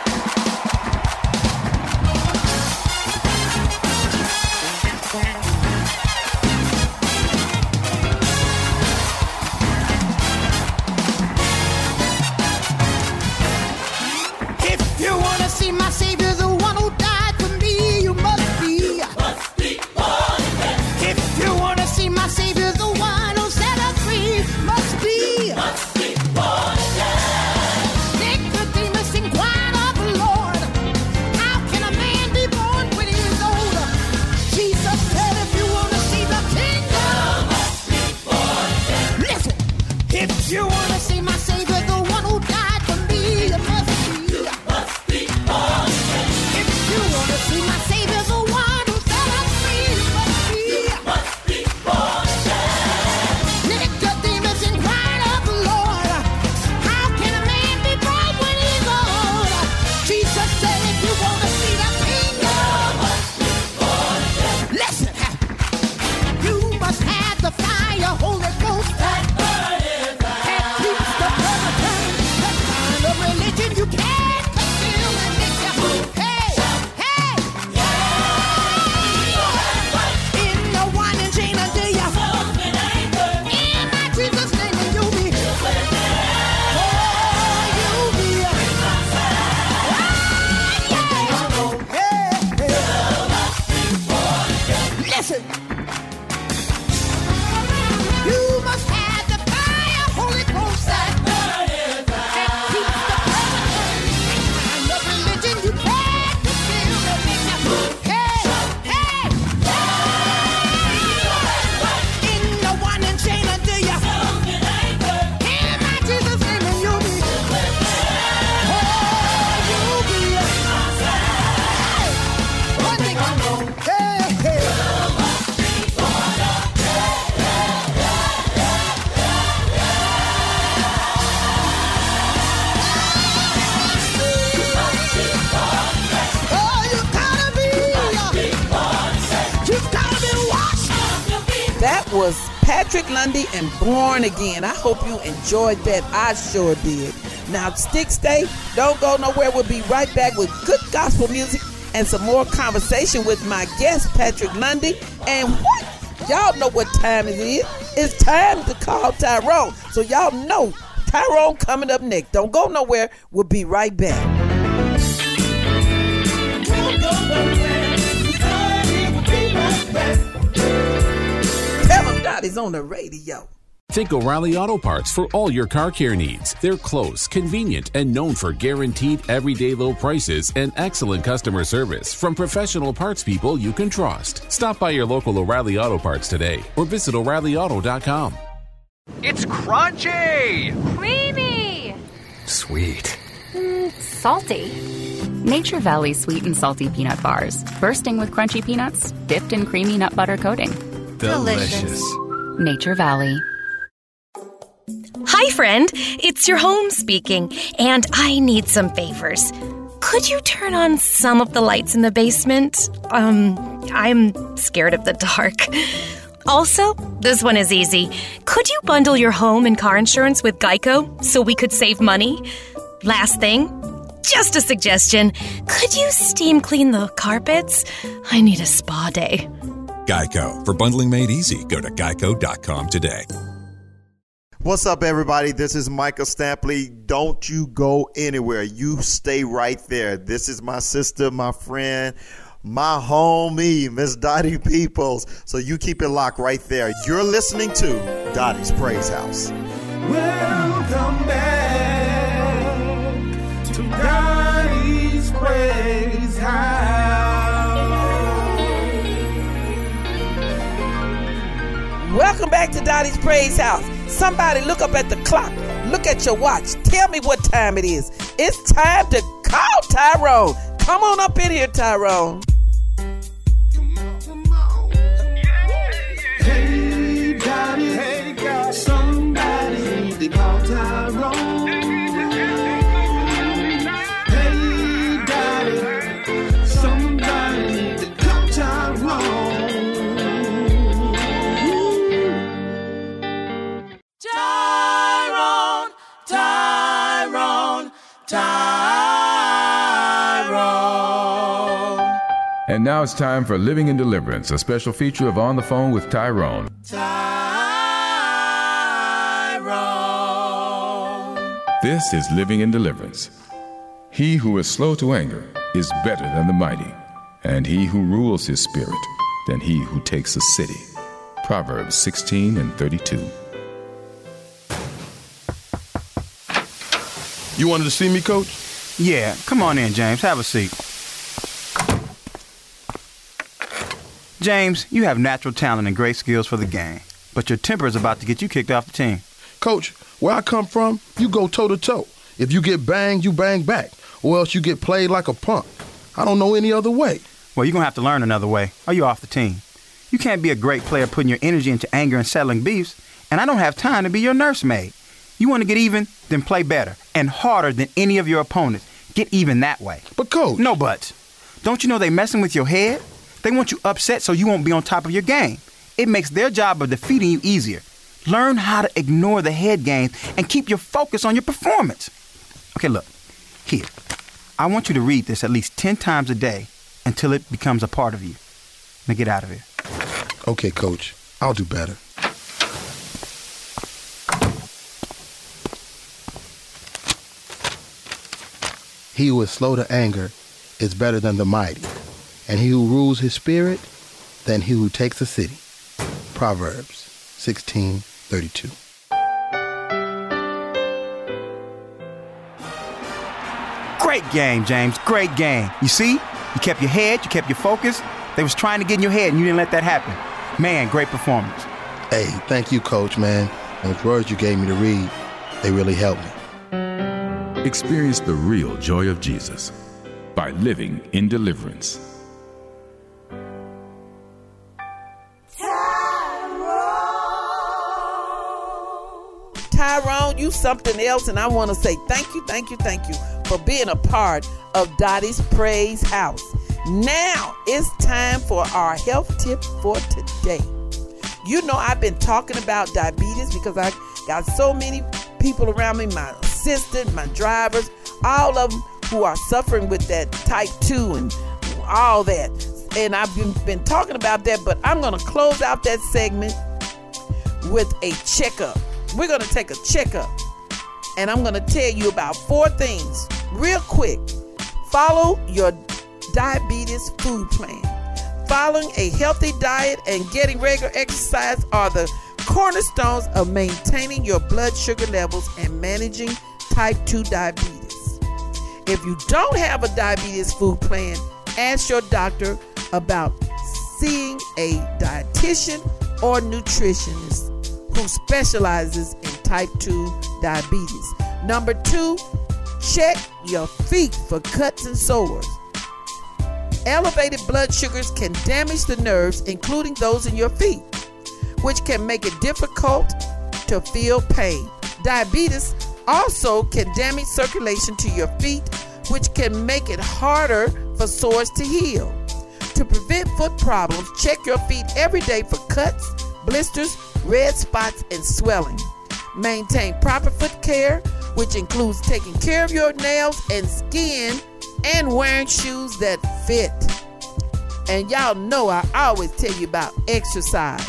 If you wanna see my Savior, the one who died for me, you must be. Must be born again. If you wanna see my Savior, the one who set us free, must be. Must be born again. Nicodemus inquired of the Lord, how can a man be born when he is old? Jesus said, if you wanna see the kingdom, must be born again. Listen, if you wanna see my Savior, the one who died for me, you must be. Must be born again. If you wanna see my Savior, the one who set us free, you must be. Must be born again. Nicodemus inquired of the Lord, how can a man be born when he's old? Jesus said, if you wanna see the kingdom, must be born again. Listen, you must have the fire, Holy Ghost, that burning, that keeps the burner burning. That kind of religion you can't conceal and make you hey, hey, yeah. In the wine and chain until you in my Jesus' name and you'll be oh, you'll be Listen, you must have was Patrick Lundy and Born Again. I hope you enjoyed that. I sure did. Now, stick, stay. Don't go nowhere. We'll be right back with good gospel music and some more conversation with my guest, Patrick Lundy. And what? Y'all know what time it is. It's time to call Tyrone. So y'all know Tyrone coming up next. Don't go nowhere. We'll be right back. Tell them Dottie's on the radio. Think O'Reilly Auto Parts for all your car care needs. They're close, convenient, and known for guaranteed everyday low prices and excellent customer service from professional parts people you can trust. Stop by your local O'Reilly Auto Parts today or visit O'Reilly Auto dot com. It's crunchy! Creamy! Sweet. Mm, salty. Nature Valley Sweet and Salty Peanut Bars. Bursting with crunchy peanuts, dipped in creamy nut butter coating. Delicious. Nature Valley. Hi, friend. It's your home speaking, and I need some favors. Could you turn on some of the lights in the basement? Um, I'm scared of the dark. Also, this one is easy. Could you bundle your home and car insurance with Geico so we could save money? Last thing, just a suggestion. Could you steam clean the carpets? I need a spa day. Geico. For bundling made easy, go to geico dot com today. What's up, everybody? This is Michael Stampley. Don't you go anywhere. You stay right there. This is my sister, my friend, my homie, Miss Dottie Peoples. So you keep it locked right there. You're listening to Dottie's Praise House. Welcome back to Dottie's Praise House. Welcome back to Dottie's Praise House. Somebody look up at the clock. Look at your watch. Tell me what time it is. It's time to call Tyrone. Come on up in here, Tyrone. Hey, Dottie, hey, God, somebody need to call Tyrone. Hey, Dottie, somebody need to call Tyrone. Tyrone, Tyrone, Tyrone. And now it's time for Living in Deliverance, a special feature of On the Phone with Tyrone. Tyrone. This is Living in Deliverance. He who is slow to anger is better than the mighty, and he who rules his spirit than he who takes a city. Proverbs sixteen and thirty-two. You wanted to see me, Coach? Yeah, come on in, James. Have a seat. James, you have natural talent and great skills for the game, but your temper is about to get you kicked off the team. Coach, where I come from, you go toe-to-toe. If you get banged, you bang back, or else you get played like a punk. I don't know any other way. Well, you're going to have to learn another way, or you're off the team. You can't be a great player putting your energy into anger and settling beefs, and I don't have time to be your nursemaid. You want to get even? Then play better and harder than any of your opponents. Get even that way. But, Coach... No buts. Don't you know they messing with your head? They want you upset so you won't be on top of your game. It makes their job of defeating you easier. Learn how to ignore the head games and keep your focus on your performance. Okay, look. Here. I want you to read this at least ten times a day until it becomes a part of you. Now get out of here. Okay, Coach. I'll do better. He who is slow to anger is better than the mighty, and he who rules his spirit than he who takes a city. Proverbs sixteen thirty-two. Great game, James. Great game. You see? You kept your head, you kept your focus. They was trying to get in your head, and you didn't let that happen. Man, great performance. Hey, thank you, Coach, man. Those words you gave me to read, they really helped me. Experience the real joy of Jesus by living in deliverance. Tyrone, you something else, and I want to say thank you, thank you, thank you for being a part of Dottie's Praise House. Now it's time for our health tip for today. You know I've been talking about diabetes because I got so many people around me, my assistant, my drivers, all of them who are suffering with that type two and all that. And I've been, been talking about that, but I'm going to close out that segment with a checkup. We're going to take a checkup, and I'm going to tell you about four things real quick. Follow your diabetes food plan. Following a healthy diet and getting regular exercise are the cornerstones of maintaining your blood sugar levels and managing type two diabetes. If you don't have a diabetes food plan, ask your doctor about seeing a dietitian or nutritionist who specializes in type two diabetes. Number two, check your feet for cuts and sores. Elevated blood sugars can damage the nerves, including those in your feet, which can make it difficult to feel pain. Diabetes also can damage circulation to your feet, which can make it harder for sores to heal. To prevent foot problems, check your feet every day for cuts, blisters, red spots, and swelling. Maintain proper foot care, which includes taking care of your nails and skin and wearing shoes that fit. And y'all know I always tell you about exercise.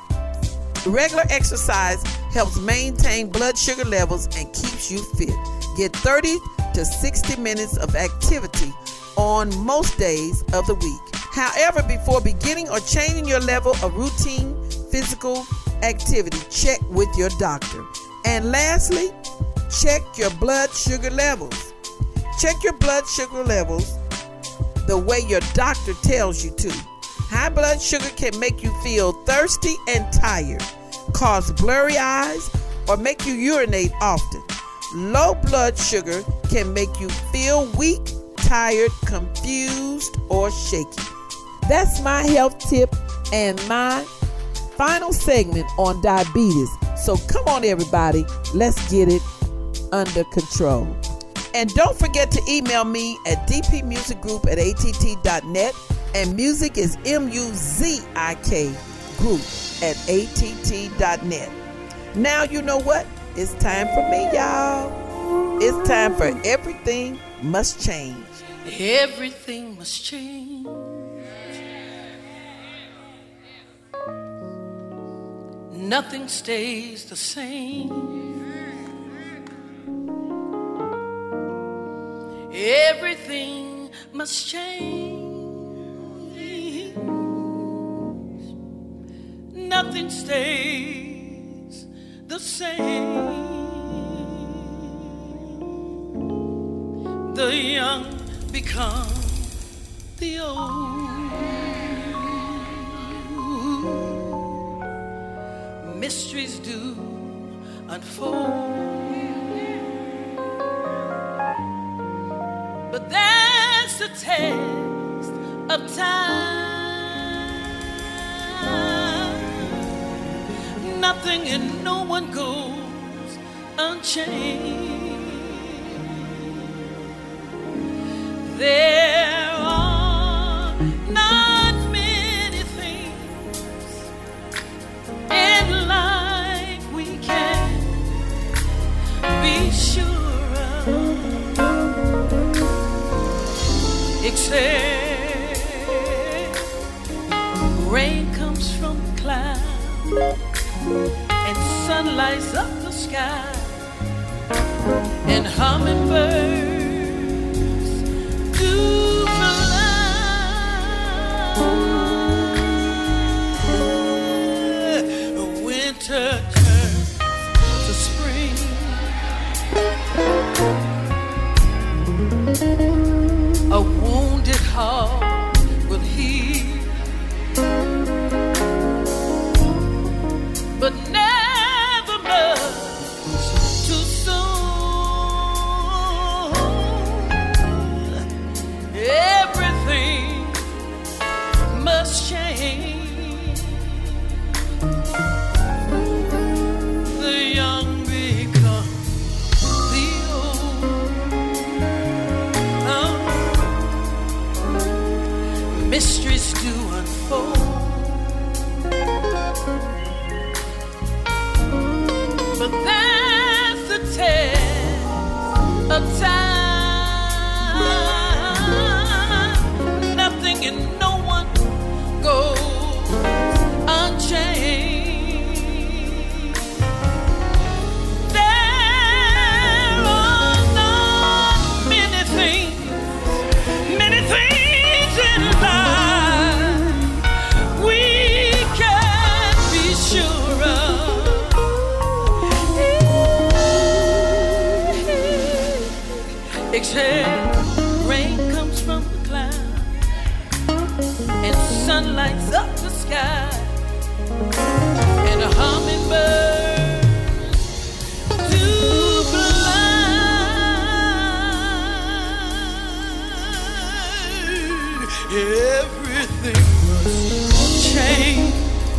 Regular exercise helps maintain blood sugar levels and keeps you fit. Get thirty to sixty minutes of activity on most days of the week. However, before beginning or changing your level of routine physical activity, check with your doctor. And lastly, check your blood sugar levels. Check your blood sugar levels the way your doctor tells you to. High blood sugar can make you feel thirsty and tired, cause blurry eyes, or make you urinate often. Low blood sugar can make you feel weak, tired, confused, or shaky. That's my health tip and my final segment on diabetes. So come on, everybody, let's get it under control. And don't forget to email me at d p music group at a t t dot net, and music is M U Z I K group at a t t dot net. Now you know what? It's time for me, y'all. It's time for Everything Must Change. Everything must change. Nothing stays the same. Everything must change. Nothing stays the same. The young become the old. Mysteries do unfold. But that's the test of time. Nothing and no one goes unchanged. There are not many things in life we can be sure of, except rain comes from the clouds and sun lights up the sky, and hummingbirds do fly. Winter turns to spring. A wounded heart will heal, but never much too soon. Everything must change. The young become the old. Mysteries do unfold. lights up the sky, and a hummingbird to fly. Everything must change.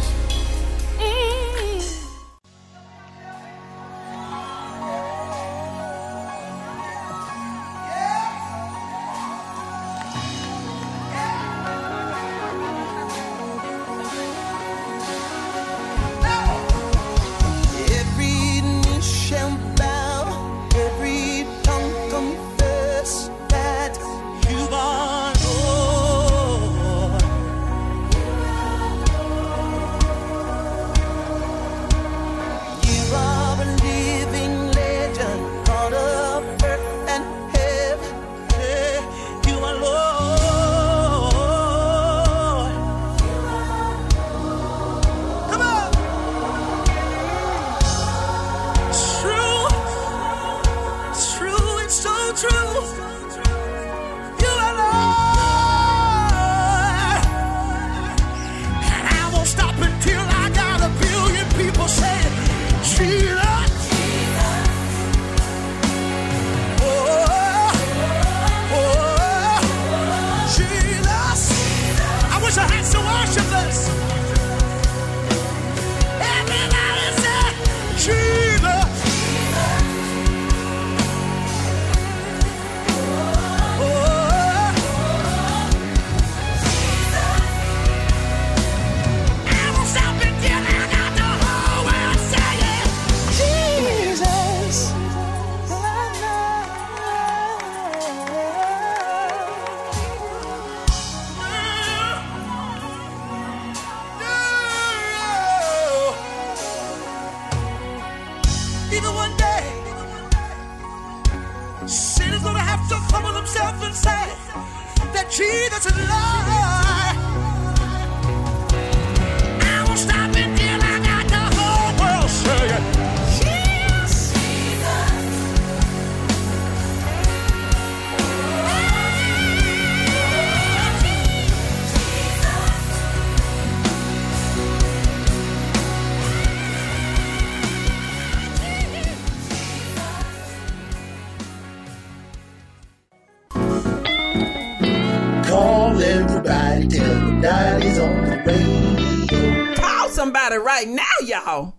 Right now, y'all.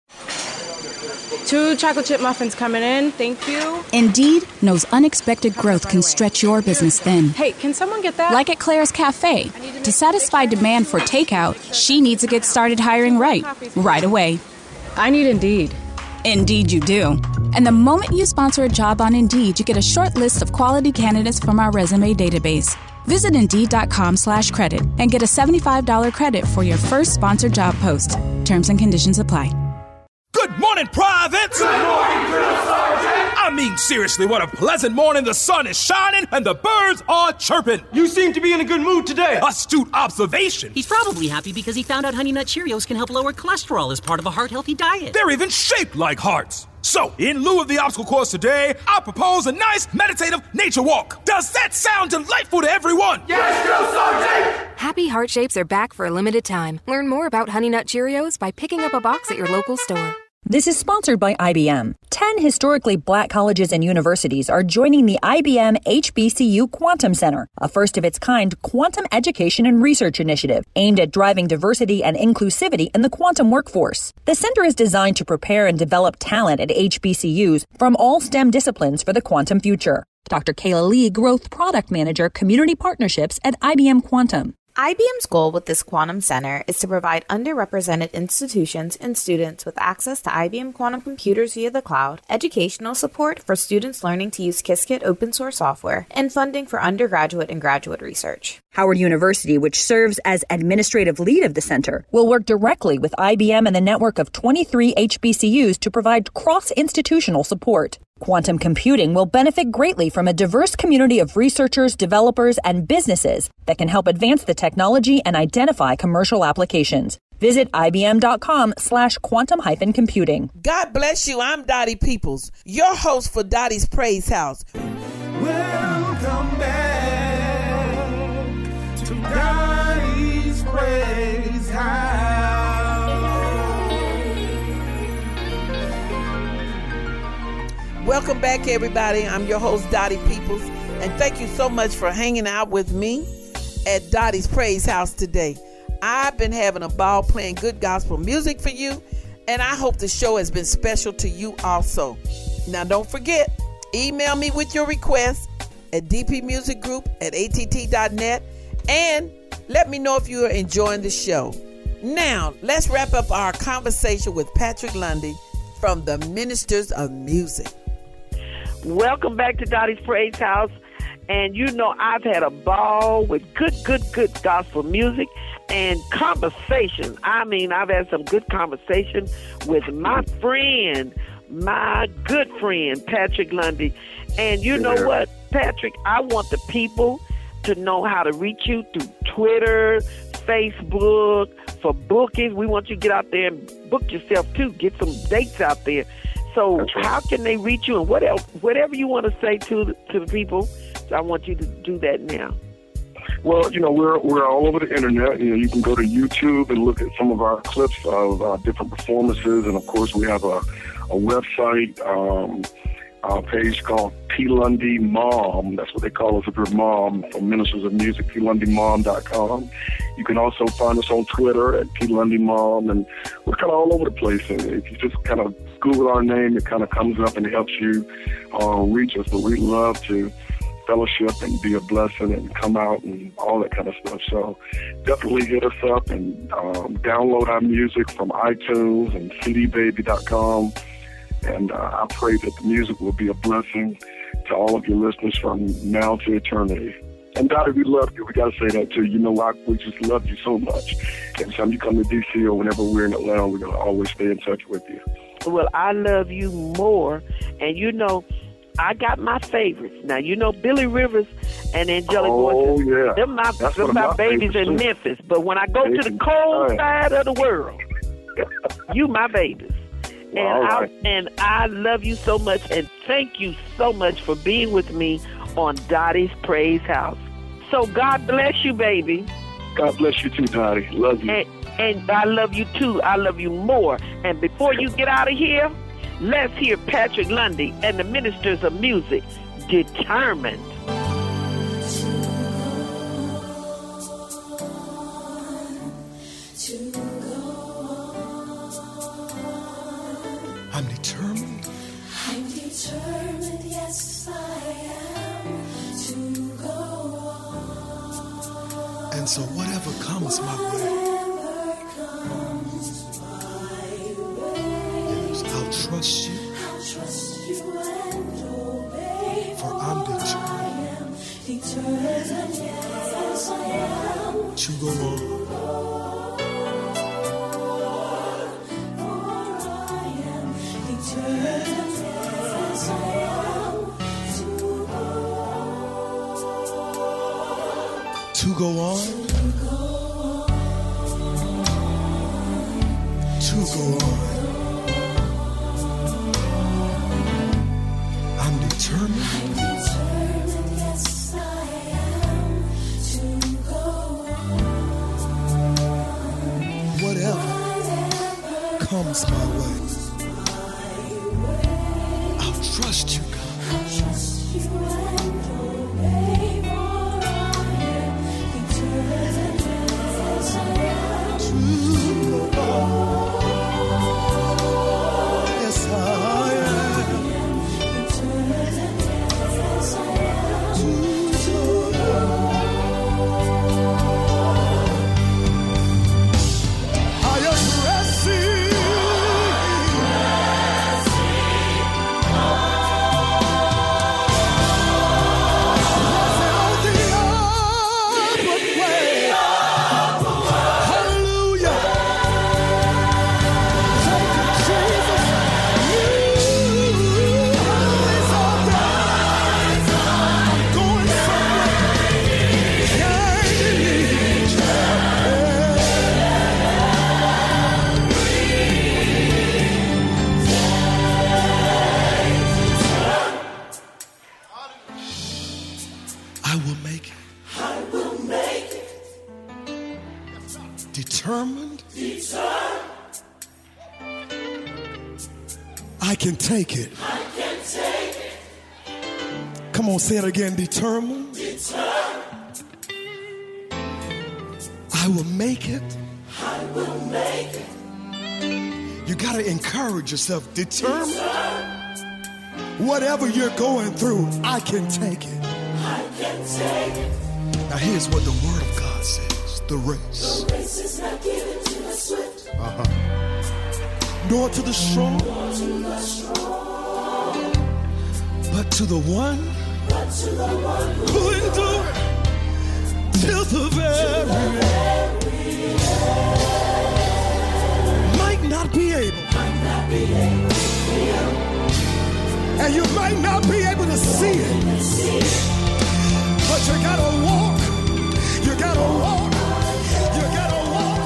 Two chocolate chip muffins coming in. Thank you. Indeed knows unexpected growth can stretch your business thin. Hey, can someone get that? Like at Claire's Cafe. To satisfy demand for takeout, she needs to get started hiring right, right away. I need Indeed. Indeed you do. And the moment you sponsor a job on Indeed, you get a short list of quality candidates from our resume database. Visit Indeed.com slash credit and get a seventy-five dollars credit for your first sponsored job post. Terms and conditions apply. Good morning, privates! Good morning, Drill Sergeant! I mean, seriously, what a pleasant morning. The sun is shining and the birds are chirping. You seem to be in a good mood today. Astute observation. He's probably happy because he found out Honey Nut Cheerios can help lower cholesterol as part of a heart-healthy diet. They're even shaped like hearts. So, in lieu of the obstacle course today, I propose a nice meditative nature walk. Does that sound delightful to everyone? Yes, Drill Sergeant! Happy Heart Shapes are back for a limited time. Learn more about Honey Nut Cheerios by picking up a box at your local store. This is sponsored by I B M. Ten historically black colleges and universities are joining the I B M H B C U Quantum Center, a first-of-its-kind quantum education and research initiative aimed at driving diversity and inclusivity in the quantum workforce. The center is designed to prepare and develop talent at H B C Us from all STEM disciplines for the quantum future. Doctor Kayla Lee, Growth Product Manager, Community Partnerships at I B M Quantum. I B M's goal with this Quantum Center is to provide underrepresented institutions and students with access to I B M quantum computers via the cloud, educational support for students learning to use Qiskit open source software, and funding for undergraduate and graduate research. Howard University, which serves as administrative lead of the center, will work directly with I B M and the network of twenty-three H B C Us to provide cross-institutional support. Quantum computing will benefit greatly from a diverse community of researchers, developers, and businesses that can help advance the technology and identify commercial applications. Visit ibm.com slash quantum hyphen computing. God bless you. I'm Dottie Peoples, your host for Dottie's Praise House. Welcome back to Dottie's Praise Welcome back, everybody. I'm your host, Dottie Peoples, and thank you so much for hanging out with me at Dottie's Praise House today. I've been having a ball playing good gospel music for you, and I hope the show has been special to you also. Now, don't forget, email me with your requests at d p music group at a t t dot net, and let me know if you are enjoying the show. Now, let's wrap up our conversation with Patrick Lundy from the Ministers of Music. Welcome back to Dottie's Praise House. And you know, I've had a ball with good, good, good gospel music and conversation. I mean, I've had some good conversation with my friend, my good friend, Patrick Lundy. And you know yeah. what, Patrick, I want the people to know how to reach you through Twitter, Facebook, for bookings. We want you to get out there and book yourself too. Get some dates out there. So right. How can they reach you, and what else, whatever you want to say to the, to the people, I want you to do that now. Well, you know, we're we're all over the internet. You know, you can go to YouTube and look at some of our clips of uh, different performances, and of course, we have a, a website, um, a page called P Lundy Mom. That's what they call us if you're mom, from Ministers of Music, p lundy mom dot com. You can also find us on Twitter at P Lundy Mom, and we're kind of all over the place. And if you just kind of Google our name, it kind of comes up and helps you uh, reach us. But we love to fellowship and be a blessing and come out and all that kind of stuff. So definitely hit us up and um, download our music from iTunes and c d baby dot com. And uh, I pray that the music will be a blessing to all of your listeners from now to eternity. And Dottie, we love you. We got to say that too. You know why? We just love you so much. Every time you come to D C or whenever we're in Atlanta, we're going to always stay in touch with you. Well, I love you more. And you know, I got my favorites. Now, you know, Billy Rivers and Angelic oh, Voices. Yeah. They're my, they're my, my babies in too. Memphis. But when I go babies. to the cold right. side of the world, you my babies. And, right. I, and I love you so much. And thank you so much for being with me on Dottie's Praise House. So God bless you, baby. God bless you too, Dottie. Love you. And, and I love you too. I love you more. And before you get out of here, let's hear Patrick Lundy and the Ministers of Music, Determined. I'm determined. I'm determined, yes I am, to go on. And so whatever comes my way, comes my way, yes, I'll trust you. I'll trust you and obey. For I'm determined. I am determined, yes I am, to go on. To go on, to go on. I'm determined. I'm determined, yes I am, to go on. Whatever, Whatever comes my way, I'll trust you, God. I'll trust you and obey. Determined. I can take it. I can take Come on, say it again. Determined. Determined. I will make it. I will make it. You got to encourage yourself. Determined. Whatever you're going through, I can take it. I can take it. Now here's what the Word of God says. The race. The race is not given to the swift. Uh-huh. Nor to the strong. Nor to the strong. But to the one. But to the one who, who endure till the very end. Might not be able. Might not be able to feel. And you might not be able to see it. But you gotta walk. You gotta walk. You gotta walk.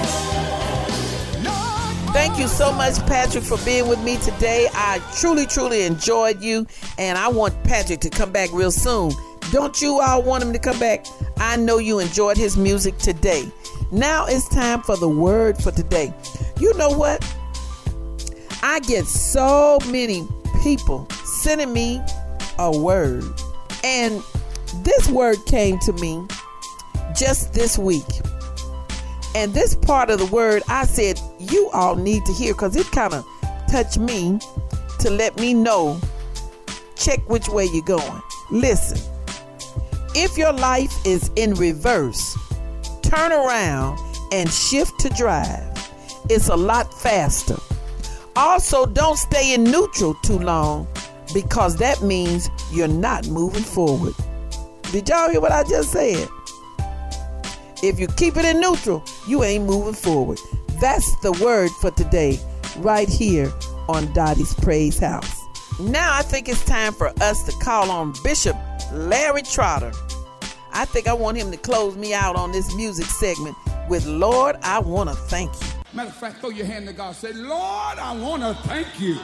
Thank you so much, Patrick, for being with me today. I truly, truly enjoyed you, and I want Patrick to come back real soon. Don't you all want him to come back? I know you enjoyed his music today. Now it's time for the word for today. You know what? I get so many people sending me a word, and this word came to me just this week. And this part of the word, I said, you all need to hear, because it kind of touched me to let me know, check which way you're going. Listen, if your life is in reverse, turn around and shift to drive. It's a lot faster. Also, don't stay in neutral too long, because that means you're not moving forward. Did y'all hear what I just said? If you keep it in neutral, you ain't moving forward. That's the word for today, right here on Dottie's Praise House. Now I think it's time for us to call on Bishop Larry Trotter. I think I want him to close me out on this music segment with Lord, I Want to Thank You. Matter of fact, throw your hand to God. Say, Lord, I want to thank you.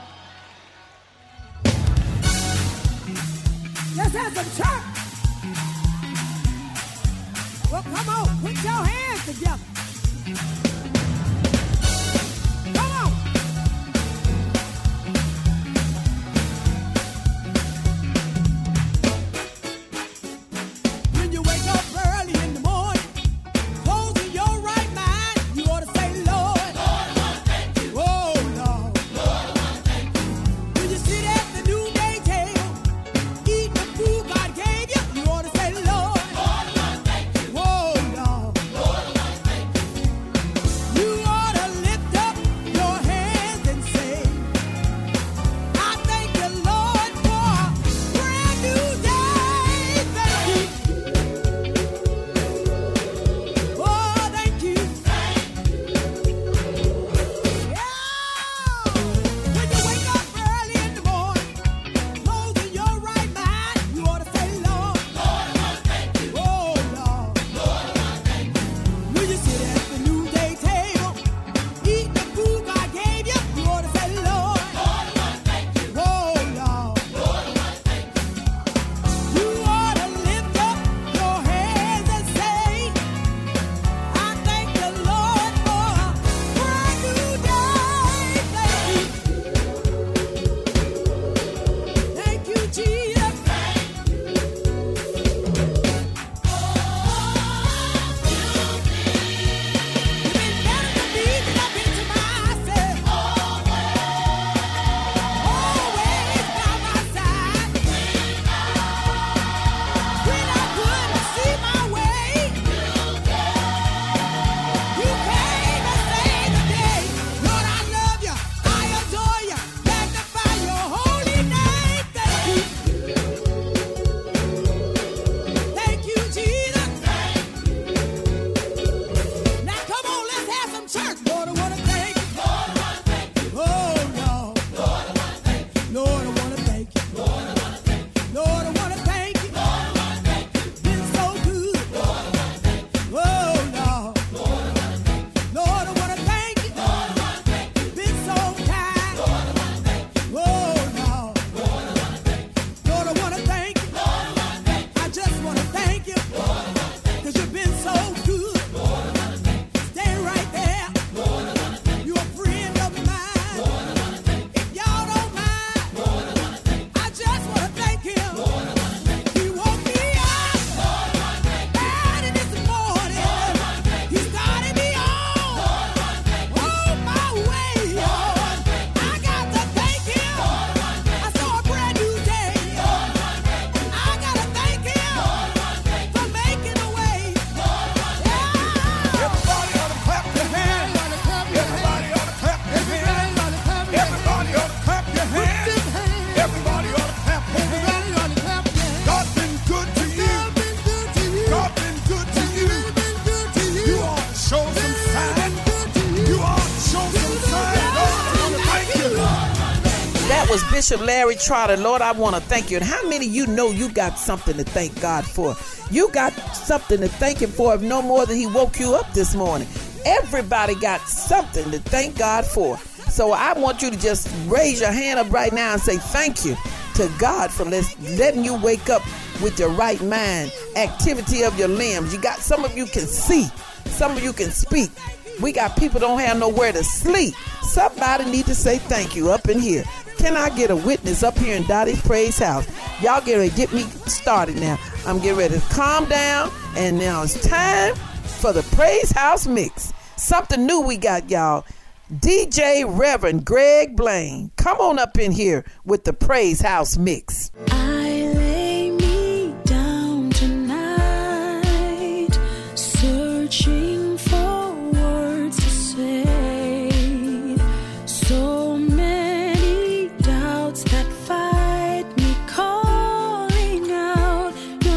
Let's have some church. Well, come on, put your hands together. Come on. When you wake up early in the morning, closing your right mind, you ought to say, Lord, Lord, I want to thank you. Oh, Lord. Lord, I want to thank you. When you sit at the noonday table, eat the food God gave you, you ought to say, Lord, Lord, I want to thank you. Oh, Lord. Lord, I want to thank you. was Bishop Larry Trotter. Lord, I want to thank you. And how many of you know you got something to thank God for? You got something to thank him for if no more than he woke you up this morning. Everybody got something to thank God for. So I want you to just raise your hand up right now and say thank you to God for letting you wake up with your right mind, activity of your limbs. You got, some of you can see, some of you can speak. We got people don't have nowhere to sleep. Somebody need to say thank you up in here. Can I get a witness up here in Dottie's Praise House? Y'all get ready to get me started now. I'm getting ready to calm down, and now it's time for the Praise House Mix. Something new we got, y'all. D J Reverend Greg Blaine, come on up in here with the Praise House Mix. I lay me down tonight, searching for words to say. So many doubts that fight me, calling out your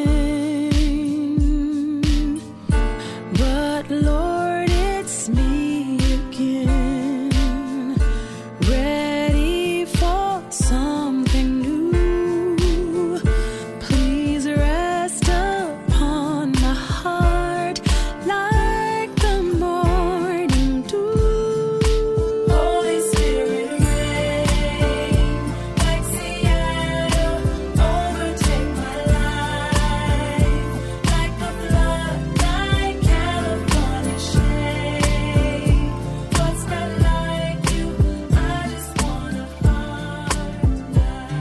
name. But Lord, it's me again, ready for something new. Please rest upon my heart like the morning dew. Holy Spirit, rain like Seattle, overtake my life like the flood, like California shade. What's not like you? I just wanna find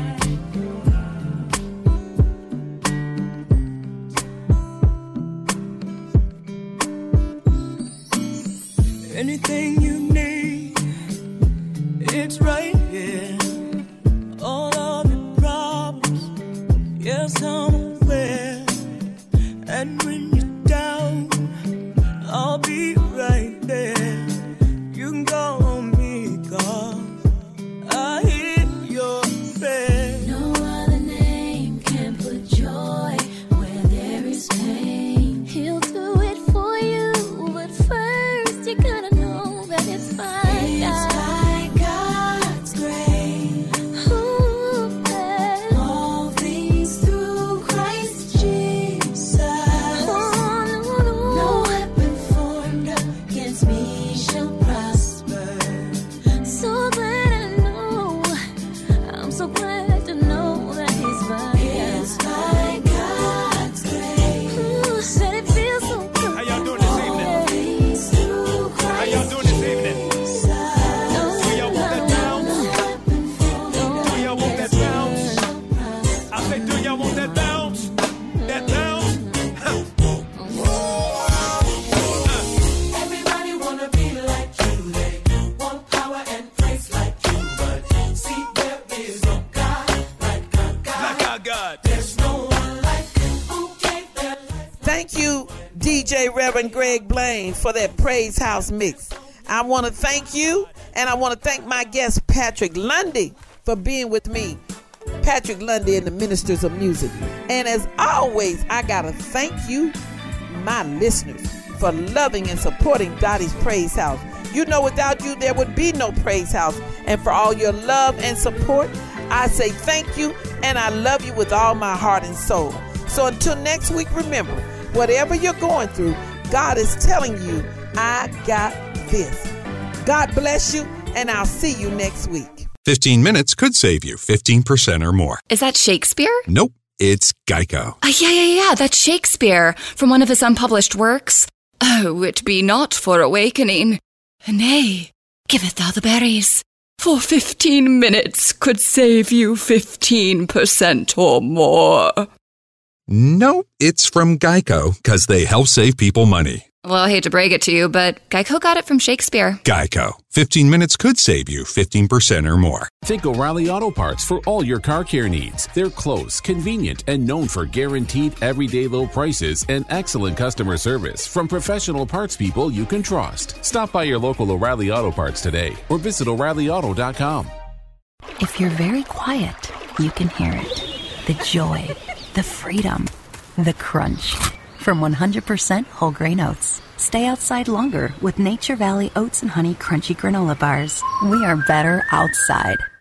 anything you need, it's right here. All of your problems, yes, I'm aware. And when you're down, I'll be right there. You can call on me, God. I hear your prayer. No other name can put joy where there is pain. He'll do it for you, but first you gotta know that it's by It's by God's grace. Ooh, yeah. All things through Christ Jesus. Oh, no, no. No weapon formed against me shall prosper. So glad I know, I'm so glad to know that He's by It's by God's grace. Ooh, said it feels so good. How y'all doing this evening? All things through How Christ y'all doing this evening? Jesus. Do y'all want that bounce? Do y'all want that bounce? I say, do y'all want that bounce? That bounce? Everybody wanna be like you. They want power and praise like you. But see, there is no God like our God. Like our God. There's no one like him who gave their life. Thank you, D J Reverend Greg Blaine, for that Praise House Mix. I want to thank you, and I want to thank my guest, Patrick Lundy, for being with me. Patrick Lundy and the Ministers of Music. And as always, I got to thank you, my listeners, for loving and supporting Dottie's Praise House. You know, without you, there would be no Praise House. And for all your love and support, I say thank you, and I love you with all my heart and soul. So until next week, remember, whatever you're going through, God is telling you, I got this. God bless you, and I'll see you next week. fifteen minutes could save you fifteen percent or more. Is that Shakespeare? Nope, it's Geico. Uh, yeah, yeah, yeah, that's Shakespeare from one of his unpublished works. Oh, it be not for awakening. Nay, giveth thou the berries. For fifteen minutes could save you fifteen percent or more. No, it's from Geico, because they help save people money. Well, I hate to break it to you, but Geico got it from Shakespeare. Geico. fifteen minutes could save you fifteen percent or more. Think O'Reilly Auto Parts for all your car care needs. They're close, convenient, and known for guaranteed everyday low prices and excellent customer service from professional parts people you can trust. Stop by your local O'Reilly Auto Parts today or visit O'Reilly Auto dot com. If you're very quiet, you can hear it. The joy, the freedom, the crunch. From one hundred percent whole grain oats. Stay outside longer with Nature Valley Oats and Honey Crunchy Granola Bars. We are better outside.